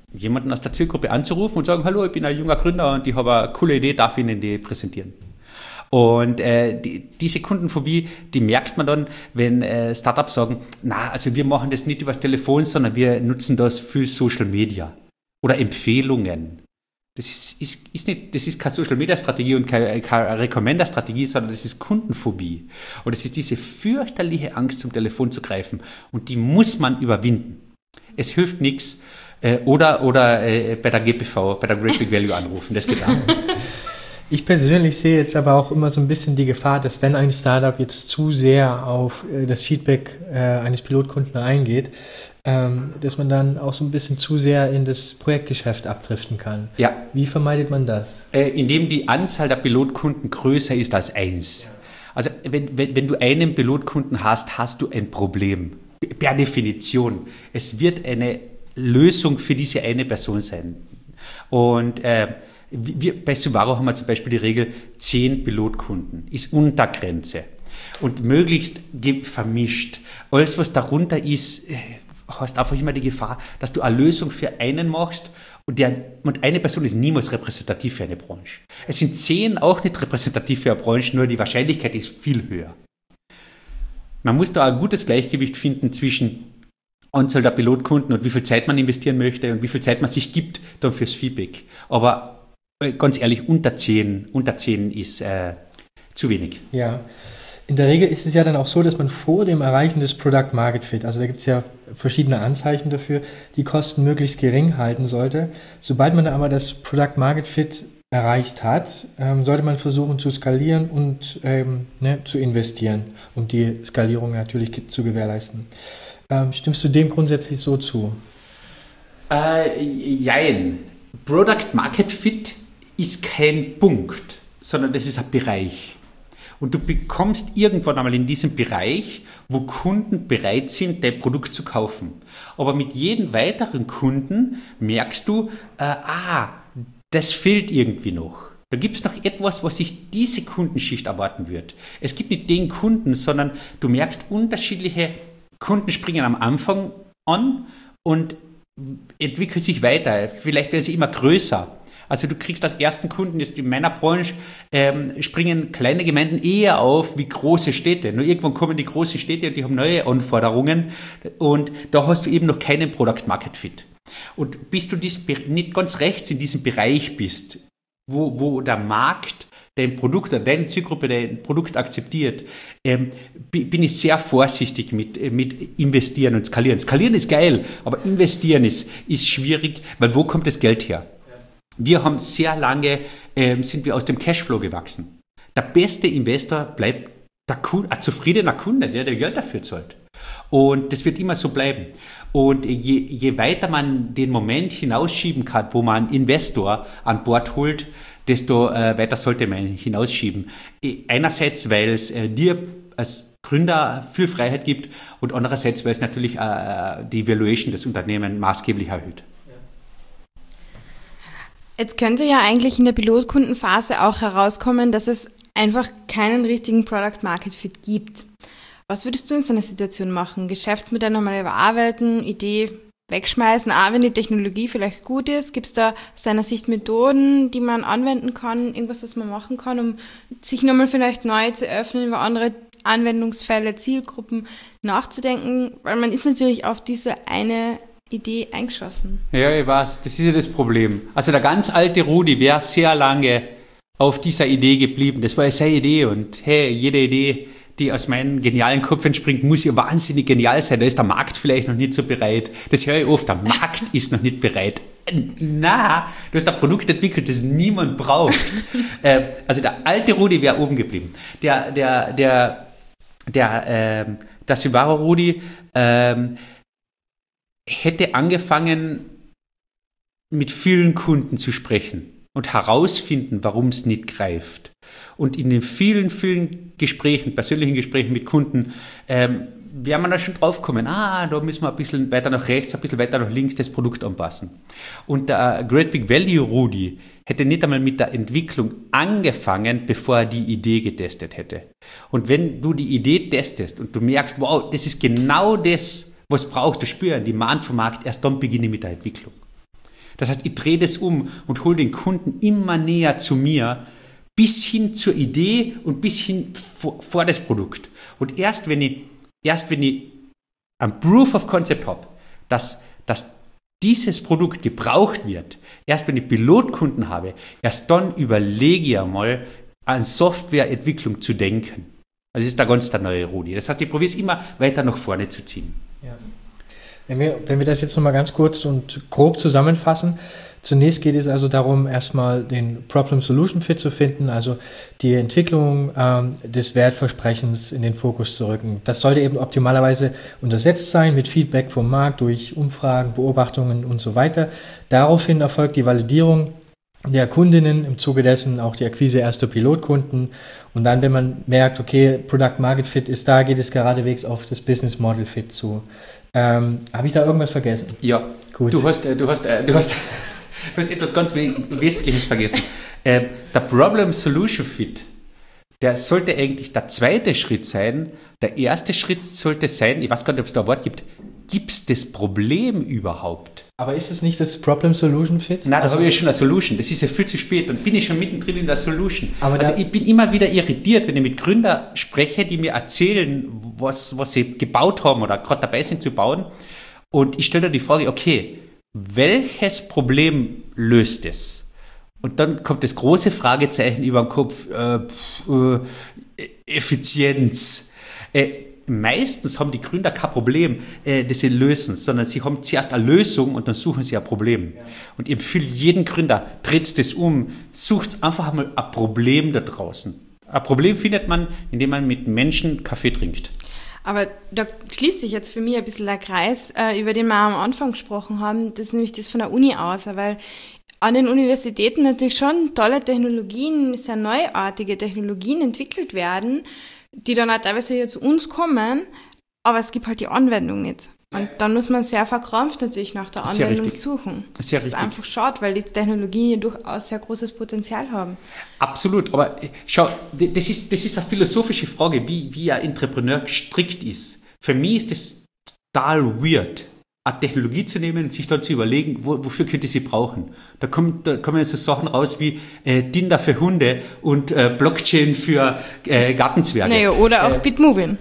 jemanden aus der Zielgruppe anzurufen und sagen, hallo, ich bin ein junger Gründer und ich habe eine coole Idee, darf ich Ihnen die präsentieren? Und diese Kundenphobie, die merkt man dann, wenn Startups sagen, also wir machen das nicht übers Telefon, sondern wir nutzen das für Social Media oder Empfehlungen. Das ist keine Social-Media-Strategie und keine Recommender-Strategie, sondern das ist Kundenphobie. Und es ist diese fürchterliche Angst, zum Telefon zu greifen. Und die muss man überwinden. Es hilft nichts. Oder bei der GPV, bei der Great Big Value anrufen. Das geht auch. Ich persönlich sehe jetzt aber auch immer so ein bisschen die Gefahr, dass wenn ein Startup jetzt zu sehr auf das Feedback eines Pilotkunden eingeht, dass man dann auch so ein bisschen zu sehr in das Projektgeschäft abdriften kann. Ja. Wie vermeidet man das? Indem die Anzahl der Pilotkunden größer ist als 1. Also wenn du einen Pilotkunden hast, hast du ein Problem. Per Definition. Es wird eine Lösung für diese eine Person sein. Und bei Subaru haben wir zum Beispiel die Regel 10 Pilotkunden. Ist Untergrenze. Und möglichst vermischt. Alles, was darunter ist, hast einfach immer die Gefahr, dass du eine Lösung für einen machst und eine Person ist niemals repräsentativ für eine Branche. Es sind 10 auch nicht repräsentativ für eine Branche, nur die Wahrscheinlichkeit ist viel höher. Man muss da ein gutes Gleichgewicht finden zwischen Anzahl der Pilotkunden und wie viel Zeit man investieren möchte und wie viel Zeit man sich gibt dann fürs Feedback. Aber ganz ehrlich, unter 10 ist zu wenig. Ja. In der Regel ist es ja dann auch so, dass man vor dem Erreichen des Product Market Fit, also da gibt es ja verschiedene Anzeichen dafür, die Kosten möglichst gering halten sollte. Sobald man aber das Product Market Fit erreicht hat, sollte man versuchen zu skalieren und zu investieren, um die Skalierung natürlich zu gewährleisten. Stimmst du dem grundsätzlich so zu? Jein. Product Market Fit ist kein Punkt, sondern das ist ein Bereich. Und du bekommst irgendwann einmal in diesem Bereich, wo Kunden bereit sind, dein Produkt zu kaufen. Aber mit jedem weiteren Kunden merkst du, das fehlt irgendwie noch. Da gibt es noch etwas, was sich diese Kundenschicht erwarten wird. Es gibt nicht den Kunden, sondern du merkst, unterschiedliche Kunden springen am Anfang an und entwickeln sich weiter. Vielleicht werden sie immer größer. Also du kriegst als ersten Kunden, jetzt in meiner Branche, springen kleine Gemeinden eher auf wie große Städte. Nur irgendwann kommen die großen Städte und die haben neue Anforderungen und da hast du eben noch keinen Product Market Fit. Und bis du nicht ganz rechts in diesem Bereich bist, wo der Markt dein Produkt oder deine Zielgruppe dein Produkt akzeptiert, bin ich sehr vorsichtig mit investieren und skalieren. Skalieren ist geil, aber investieren ist schwierig, weil wo kommt das Geld her? Wir haben sehr lange, sind wir aus dem Cashflow gewachsen. Der beste Investor bleibt ein zufriedener Kunde, der Geld dafür zahlt. Und das wird immer so bleiben. Und je weiter man den Moment hinausschieben kann, wo man einen Investor an Bord holt, desto weiter sollte man hinausschieben. Einerseits, weil es dir als Gründer viel Freiheit gibt und andererseits, weil es natürlich die Valuation des Unternehmens maßgeblich erhöht. Jetzt könnte ja eigentlich in der Pilotkundenphase auch herauskommen, dass es einfach keinen richtigen Product Market Fit gibt. Was würdest du in so einer Situation machen? Geschäftsmodell nochmal überarbeiten, Idee wegschmeißen, auch wenn die Technologie vielleicht gut ist? Gibt es da aus deiner Sicht Methoden, die man anwenden kann, irgendwas, was man machen kann, um sich nochmal vielleicht neu zu öffnen, über andere Anwendungsfälle, Zielgruppen nachzudenken? Weil man ist natürlich auf diese eine Idee eingeschossen. Ja, ich weiß, das ist ja das Problem. Also der ganz alte Rudi wäre sehr lange auf dieser Idee geblieben. Das war ja seine Idee und hey, jede Idee, die aus meinem genialen Kopf entspringt, muss ja wahnsinnig genial sein. Da ist der Markt vielleicht noch nicht so bereit. Das höre ich oft, der Markt ist noch nicht bereit. Na, du hast ein Produkt entwickelt, das niemand braucht. Also der alte Rudi wäre oben geblieben. Der Subaru Rudi hätte angefangen, mit vielen Kunden zu sprechen und herausfinden, warum es nicht greift. Und in den vielen, vielen Gesprächen, persönlichen Gesprächen mit Kunden, wäre man da schon drauf kommen, da müssen wir ein bisschen weiter nach rechts, ein bisschen weiter nach links das Produkt anpassen. Und der Great Big Value Rudi hätte nicht einmal mit der Entwicklung angefangen, bevor er die Idee getestet hätte. Und wenn du die Idee testest und du merkst, wow, das ist genau das, was brauchst du spüren, die Demand vom Markt, erst dann beginne ich mit der Entwicklung. Das heißt, ich drehe das um und hole den Kunden immer näher zu mir, bis hin zur Idee und bis hin vor das Produkt. Und erst wenn ich ein Proof of Concept habe, dass dieses Produkt gebraucht wird, erst wenn ich Pilotkunden habe, erst dann überlege ich einmal, an Softwareentwicklung zu denken. Also das ist da ganz der neue Rudi. Das heißt, ich probiere es immer weiter nach vorne zu ziehen. Ja. Wenn wir das jetzt nochmal ganz kurz und grob zusammenfassen, zunächst geht es also darum, erstmal den Problem-Solution-Fit zu finden, also die Entwicklung des Wertversprechens in den Fokus zu rücken. Das sollte eben optimalerweise untersetzt sein mit Feedback vom Markt durch Umfragen, Beobachtungen und so weiter. Daraufhin erfolgt die Validierung der Kundinnen, im Zuge dessen auch die Akquise erster Pilotkunden. Und dann, wenn man merkt, okay, Product Market Fit ist da, geht es geradewegs auf das Business Model Fit zu. Habe ich da irgendwas vergessen? Ja, gut. Du hast etwas ganz Wesentliches vergessen. Der Problem-Solution Fit, der sollte eigentlich der zweite Schritt sein. Der erste Schritt sollte sein, ich weiß gar nicht, ob es da ein Wort gibt es das Problem überhaupt? Aber ist es nicht das Problem-Solution-Fit? Nein, da habe ich ja schon eine Solution. Das ist ja viel zu spät. Dann bin ich schon mittendrin in der Solution. Aber also ich bin immer wieder irritiert, wenn ich mit Gründern spreche, die mir erzählen, was sie gebaut haben oder gerade dabei sind zu bauen. Und ich stelle dann die Frage, okay, welches Problem löst es? Und dann kommt das große Fragezeichen über den Kopf, Effizienz. Meistens haben die Gründer kein Problem, das sie lösen, sondern sie haben zuerst eine Lösung und dann suchen sie ein Problem. Ja. Und ich empfehle jeden Gründer, dreht das um, sucht einfach mal ein Problem da draußen. Ein Problem findet man, indem man mit Menschen Kaffee trinkt. Aber da schließt sich jetzt für mich ein bisschen der Kreis, über den wir am Anfang gesprochen haben, das ist nämlich das von der Uni aus, weil an den Universitäten natürlich schon tolle Technologien, sehr neuartige Technologien entwickelt werden, die dann auch teilweise hier zu uns kommen, aber es gibt halt die Anwendung nicht. Und dann muss man sehr verkrampft natürlich nach der Anwendung suchen. Das ist einfach schade, weil die Technologien hier durchaus sehr großes Potenzial haben. Absolut, aber schau, das ist eine philosophische Frage, wie ein Entrepreneur gestrickt ist. Für mich ist das total weird, eine Technologie zu nehmen und sich dann zu überlegen, wofür könnte ich sie brauchen. Da kommen so Sachen raus wie Tinder für Hunde und Blockchain für Gartenzwerge. Naja, oder auch Bitmovin.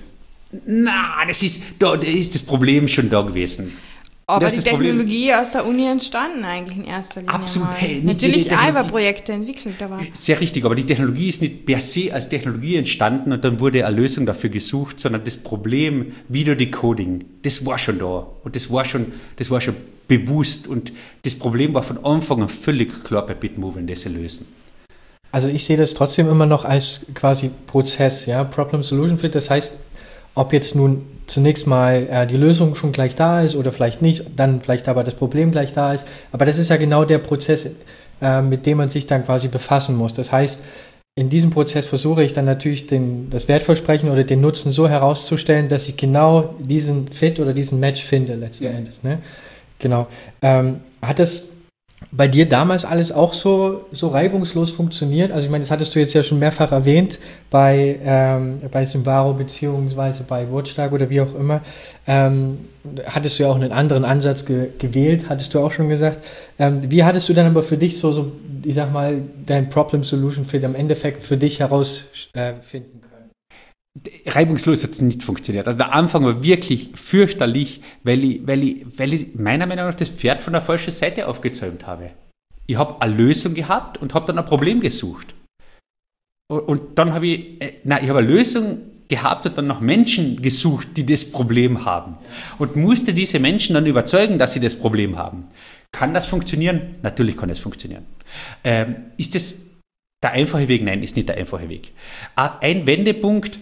Da ist das Problem schon da gewesen. Aber die Technologie aus der Uni entstanden eigentlich in erster Linie. Absolut. Hey, natürlich auch über Projekte entwickelt. Aber sehr richtig, aber die Technologie ist nicht per se als Technologie entstanden und dann wurde eine Lösung dafür gesucht, sondern das Problem Videodecoding, das war schon da und das war schon bewusst und das Problem war von Anfang an völlig klar bei Bitmovin, das sie lösen. Also ich sehe das trotzdem immer noch als quasi Prozess, ja, Problem-Solution-Fit, das heißt, ob jetzt nun zunächst mal die Lösung schon gleich da ist oder vielleicht nicht, dann vielleicht aber das Problem gleich da ist. Aber das ist ja genau der Prozess, mit dem man sich dann quasi befassen muss. Das heißt, in diesem Prozess versuche ich dann natürlich das Wertversprechen oder den Nutzen so herauszustellen, dass ich genau diesen Fit oder diesen Match finde letzten Endes. Ne? Genau. Hat das bei dir damals alles auch so reibungslos funktioniert? Also ich meine, das hattest du jetzt ja schon mehrfach erwähnt bei Symbaro beziehungsweise bei Watchdog oder wie auch immer. Hattest du ja auch einen anderen Ansatz gewählt, hattest du auch schon gesagt. Wie hattest du dann aber für dich so ich sag mal, dein Problem-Solution-Fit am Endeffekt für dich herausfinden können? Reibungslos hat es nicht funktioniert. Also der Anfang war wirklich fürchterlich, weil ich meiner Meinung nach das Pferd von der falschen Seite aufgezäumt habe. Ich habe eine Lösung gehabt und habe dann ein Problem gesucht. Und dann habe ich eine Lösung gehabt und dann nach Menschen gesucht, die das Problem haben. Und musste diese Menschen dann überzeugen, dass sie das Problem haben. Kann das funktionieren? Natürlich kann es funktionieren. Ist das der einfache Weg? Nein, ist nicht der einfache Weg. Ein Wendepunkt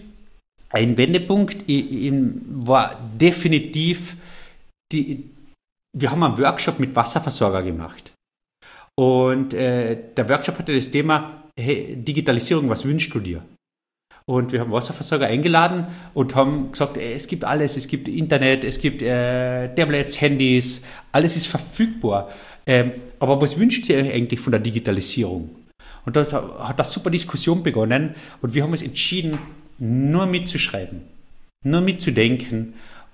war definitiv, wir haben einen Workshop mit Wasserversorger gemacht. Und der Workshop hatte das Thema, hey, Digitalisierung, was wünschst du dir? Und wir haben Wasserversorger eingeladen und haben gesagt, es gibt alles, es gibt Internet, es gibt Tablets, Handys, alles ist verfügbar. Aber was wünscht ihr euch eigentlich von der Digitalisierung? Und da hat eine super Diskussion begonnen und wir haben uns entschieden, nur mitzuschreiben, nur mitzudenken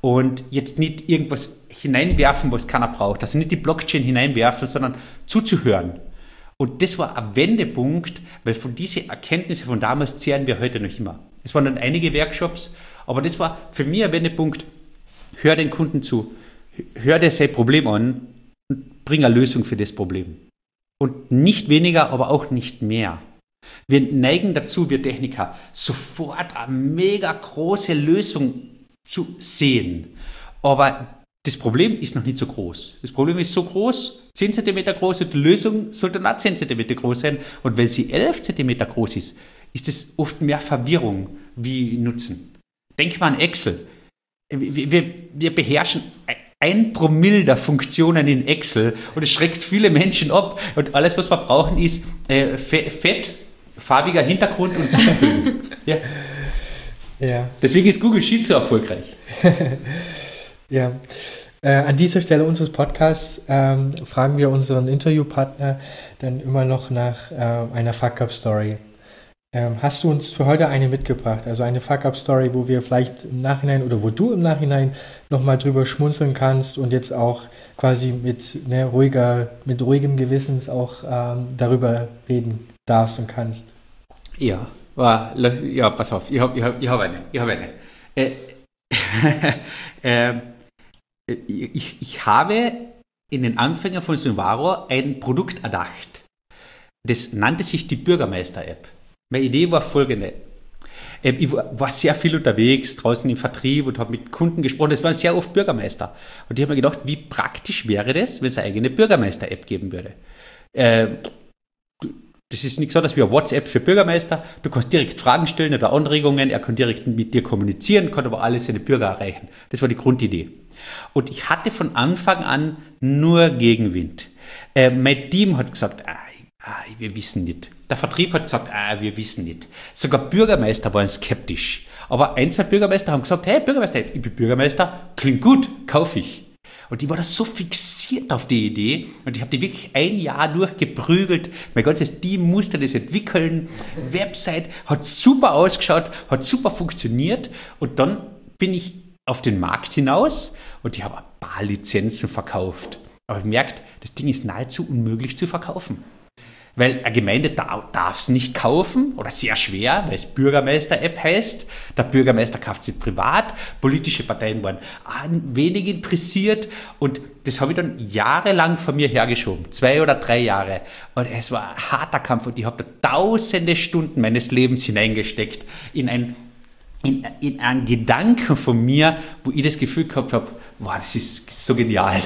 und jetzt nicht irgendwas hineinwerfen, was keiner braucht. Also nicht die Blockchain hineinwerfen, sondern zuzuhören. Und das war ein Wendepunkt, weil von diesen Erkenntnissen von damals zehren wir heute noch immer. Es waren dann einige Workshops, aber das war für mich ein Wendepunkt. Hör den Kunden zu, hör dir sein Problem an und bring eine Lösung für das Problem. Und nicht weniger, aber auch nicht mehr. Wir neigen dazu, wir Techniker, sofort eine mega große Lösung zu sehen. Aber das Problem ist noch nicht so groß. Das Problem ist so groß, 10 cm groß, und die Lösung sollte dann auch 10 cm groß sein. Und wenn sie 11 cm groß ist, ist es oft mehr Verwirrung wie Nutzen. Denk mal an Excel. Wir beherrschen 1 Promille der Funktionen in Excel und es schreckt viele Menschen ab. Und alles, was wir brauchen, ist fett, farbiger Hintergrund und Suchbögen. Ja. Ja. Deswegen ist Google Sheets so erfolgreich. Ja. An dieser Stelle unseres Podcasts fragen wir unseren Interviewpartner dann immer noch nach einer Fuck-Up-Story. Hast du uns für heute eine mitgebracht? Also eine Fuck-Up-Story, wo wir vielleicht im Nachhinein oder wo du im Nachhinein nochmal drüber schmunzeln kannst und jetzt auch quasi mit ruhigem Gewissens auch darüber reden darfst und kannst. Ja, pass auf, ich hab eine. Ich habe in den Anfängen von Sonvaro ein Produkt erdacht. Das nannte sich die Bürgermeister-App. Meine Idee war folgende. Ich war sehr viel unterwegs, draußen im Vertrieb und habe mit Kunden gesprochen. Es waren sehr oft Bürgermeister. Und ich habe mir gedacht, wie praktisch wäre das, wenn es eine eigene Bürgermeister-App geben würde. Das ist nichts anderes wie eine WhatsApp für Bürgermeister. Du kannst direkt Fragen stellen oder Anregungen. Er kann direkt mit dir kommunizieren, kann aber alle seine Bürger erreichen. Das war die Grundidee. Und ich hatte von Anfang an nur Gegenwind. Mein Team hat gesagt, wir wissen nicht. Der Vertrieb hat gesagt, wir wissen nicht. Sogar Bürgermeister waren skeptisch. Aber 1, 2 Bürgermeister haben gesagt, hey Bürgermeister, ich bin Bürgermeister, klingt gut, kaufe ich. Und ich war da so fixiert auf die Idee und ich habe die wirklich 1 Jahr durchgeprügelt. Mein ganzes Team musste das entwickeln. Website hat super ausgeschaut, hat super funktioniert und dann bin ich auf den Markt hinaus und ich habe ein paar Lizenzen verkauft. Aber ich merkt, das Ding ist nahezu unmöglich zu verkaufen. Weil eine Gemeinde darf es nicht kaufen oder sehr schwer, weil es Bürgermeister-App heißt. Der Bürgermeister kauft sie privat. Politische Parteien waren wenig interessiert und das habe ich dann jahrelang von mir hergeschoben. 2 oder 3 Jahre. Und es war ein harter Kampf und ich habe da tausende Stunden meines Lebens hineingesteckt in einen Gedanken von mir, wo ich das Gefühl gehabt habe, wow, das ist so genial.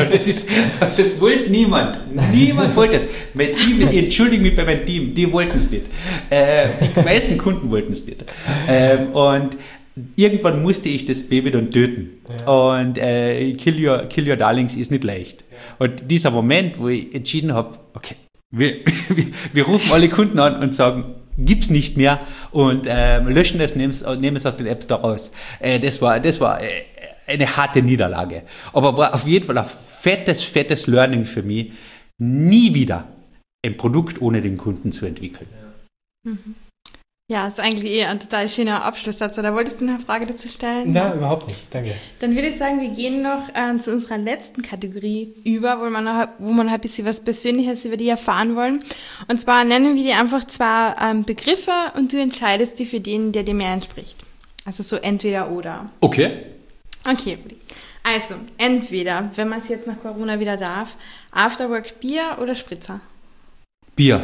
Das wollte niemand. Niemand wollte es. Mein Team, ich entschuldige mich bei meinem Team, die wollten es nicht. Die meisten Kunden wollten es nicht. Und irgendwann musste ich das Baby dann töten. Ja. Und Kill Your Darlings ist nicht leicht. Ja. Und dieser Moment, wo ich entschieden habe, okay, wir rufen alle Kunden an und sagen, gibt's nicht mehr und löschen es, nehmen es aus den App Store raus. Das war eine harte Niederlage. Aber war auf jeden Fall ein fettes Learning für mich, nie wieder ein Produkt ohne den Kunden zu entwickeln. Ja. Mhm. Ja, ist eigentlich ein total schöner Abschlusssatz. Oder wolltest du noch eine Frage dazu stellen? Nein, überhaupt nicht. Danke. Dann würde ich sagen, wir gehen noch zu unserer letzten Kategorie über, wo man noch ein bisschen was Persönliches über die erfahren wollen. Und zwar nennen wir dir einfach 2 Begriffe und du entscheidest dich für den, der dir mehr entspricht. Also so entweder oder. Okay. Okay, also entweder, wenn man es jetzt nach Corona wieder darf, Afterwork Bier oder Spritzer? Bier.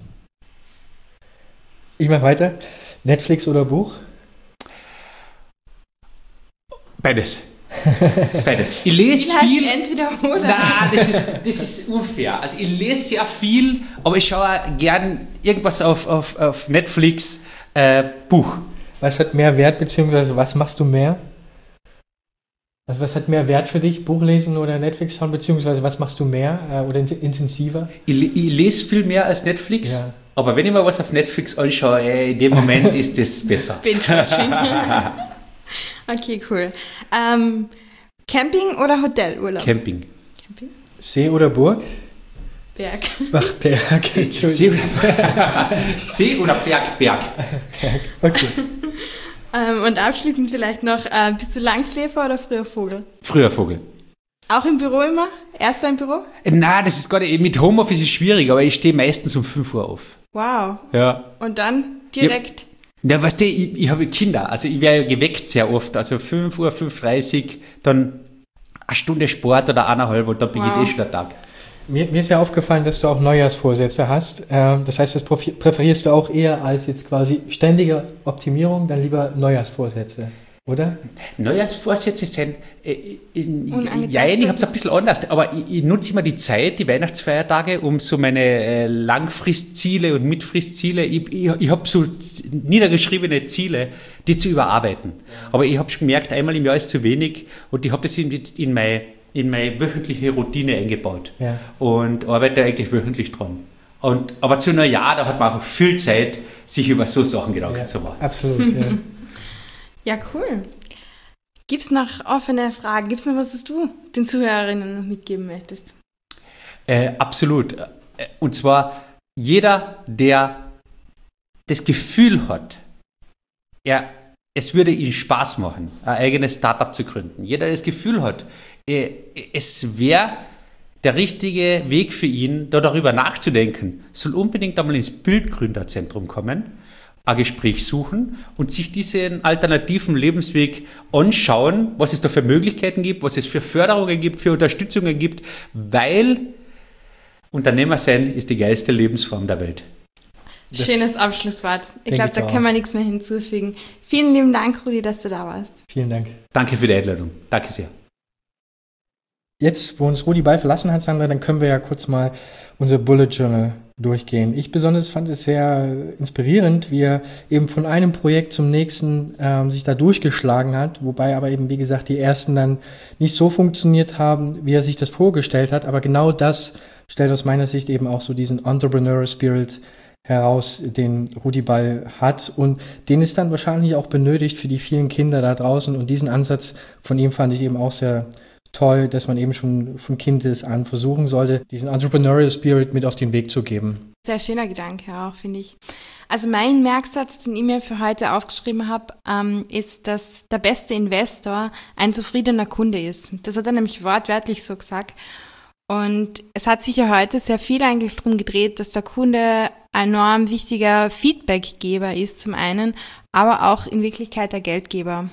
Ich mache weiter. Netflix oder Buch? Beides. Ich lese viel. Entweder oder. Nein, das ist unfair. Also ich lese sehr viel, aber ich schaue gern irgendwas auf Netflix, Buch. Was hat mehr Wert, beziehungsweise was machst du mehr? Also was hat mehr Wert für dich, Buch lesen oder Netflix schauen, beziehungsweise was machst du mehr oder intensiver? Ich lese viel mehr als Netflix. Ja. Aber wenn ich mal was auf Netflix anschaue, in dem Moment ist das besser. Okay, cool. Camping oder Hotelurlaub? Camping. See oder Burg? Berg. Ach, Berg. See oder Berg? Okay. Und abschließend vielleicht noch, bist du Langschläfer oder früher Vogel? Früher Vogel. Auch im Büro immer? Erster im Büro? Nein, das ist gar nicht, mit Homeoffice ist schwierig, aber ich stehe meistens um 5 Uhr auf. Wow. Ja. Und dann direkt? Ja, weißt du, ich habe Kinder, also ich werde ja geweckt sehr oft, also 5 Uhr, 5:30 Uhr, dann eine Stunde Sport oder 1,5 und dann beginnt schon der Tag. Mir ist ja aufgefallen, dass du auch Neujahrsvorsätze hast. Das heißt, das präferierst du auch eher als jetzt quasi ständige Optimierung, dann lieber Neujahrsvorsätze, oder? Neujahrsvorsätze sind, ich habe es ein bisschen anders, aber ich nutze immer die Zeit, die Weihnachtsfeiertage, um so meine Langfristziele und Mitfristziele, ich habe so niedergeschriebene Ziele, die zu überarbeiten. Aber ich habe schon gemerkt, einmal im Jahr ist zu wenig und ich habe das jetzt in meine wöchentliche Routine eingebaut und arbeite eigentlich wöchentlich dran. Aber zu Neujahr, da hat man einfach viel Zeit, sich über so Sachen Gedanken zu machen. Absolut, ja. Ja, cool. Gibt es noch offene Fragen? Gibt es noch was du den Zuhörerinnen noch mitgeben möchtest? Absolut. Und zwar jeder, der das Gefühl hat, es würde ihm Spaß machen, ein eigenes Startup zu gründen. Jeder, der das Gefühl hat, es wäre der richtige Weg für ihn, da darüber nachzudenken, soll unbedingt einmal ins Bildgründerzentrum kommen, ein Gespräch suchen und sich diesen alternativen Lebensweg anschauen, was es da für Möglichkeiten gibt, was es für Förderungen gibt, für Unterstützungen gibt, weil Unternehmer sein ist die geilste Lebensform der Welt. Schönes Abschlusswort. Ich glaube, da können wir nichts mehr hinzufügen. Vielen lieben Dank, Rudi, dass du da warst. Vielen Dank. Danke für die Einladung. Danke sehr. Jetzt, wo uns Rudi Ball verlassen hat, Sandra, dann können wir ja kurz mal unser Bullet Journal durchgehen. Ich besonders fand es sehr inspirierend, wie er eben von einem Projekt zum nächsten sich da durchgeschlagen hat, wobei aber eben, wie gesagt, die ersten dann nicht so funktioniert haben, wie er sich das vorgestellt hat. Aber genau das stellt aus meiner Sicht eben auch so diesen Entrepreneurial Spirit heraus, den Rudi Ball hat und den es dann wahrscheinlich auch benötigt für die vielen Kinder da draußen. Und diesen Ansatz von ihm fand ich eben auch sehr toll, dass man eben schon von Kindes an versuchen sollte, diesen Entrepreneurial Spirit mit auf den Weg zu geben. Sehr schöner Gedanke auch, finde ich. Also mein Merksatz, den ich mir für heute aufgeschrieben habe, ist, dass der beste Investor ein zufriedener Kunde ist. Das hat er nämlich wortwörtlich so gesagt. Und es hat sich ja heute sehr viel eigentlich darum gedreht, dass der Kunde ein enorm wichtiger Feedbackgeber ist zum einen, aber auch in Wirklichkeit der Geldgeber.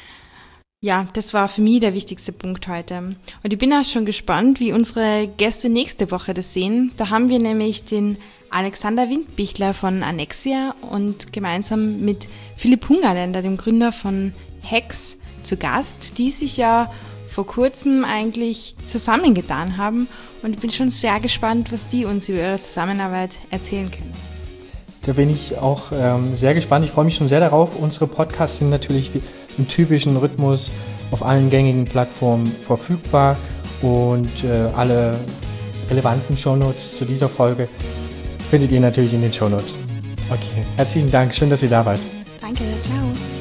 Ja, das war für mich der wichtigste Punkt heute. Und ich bin auch schon gespannt, wie unsere Gäste nächste Woche das sehen. Da haben wir nämlich den Alexander Windbichler von Annexia und gemeinsam mit Philipp Hungerländer, dem Gründer von Hex, zu Gast, die sich ja vor kurzem eigentlich zusammengetan haben. Und ich bin schon sehr gespannt, was die uns über ihre Zusammenarbeit erzählen können. Da bin ich auch sehr gespannt. Ich freue mich schon sehr darauf. Unsere Podcasts sind natürlich im typischen Rhythmus auf allen gängigen Plattformen verfügbar und alle relevanten Shownotes zu dieser Folge findet ihr natürlich in den Shownotes. Okay, herzlichen Dank. Schön, dass ihr da wart. Danke, ciao.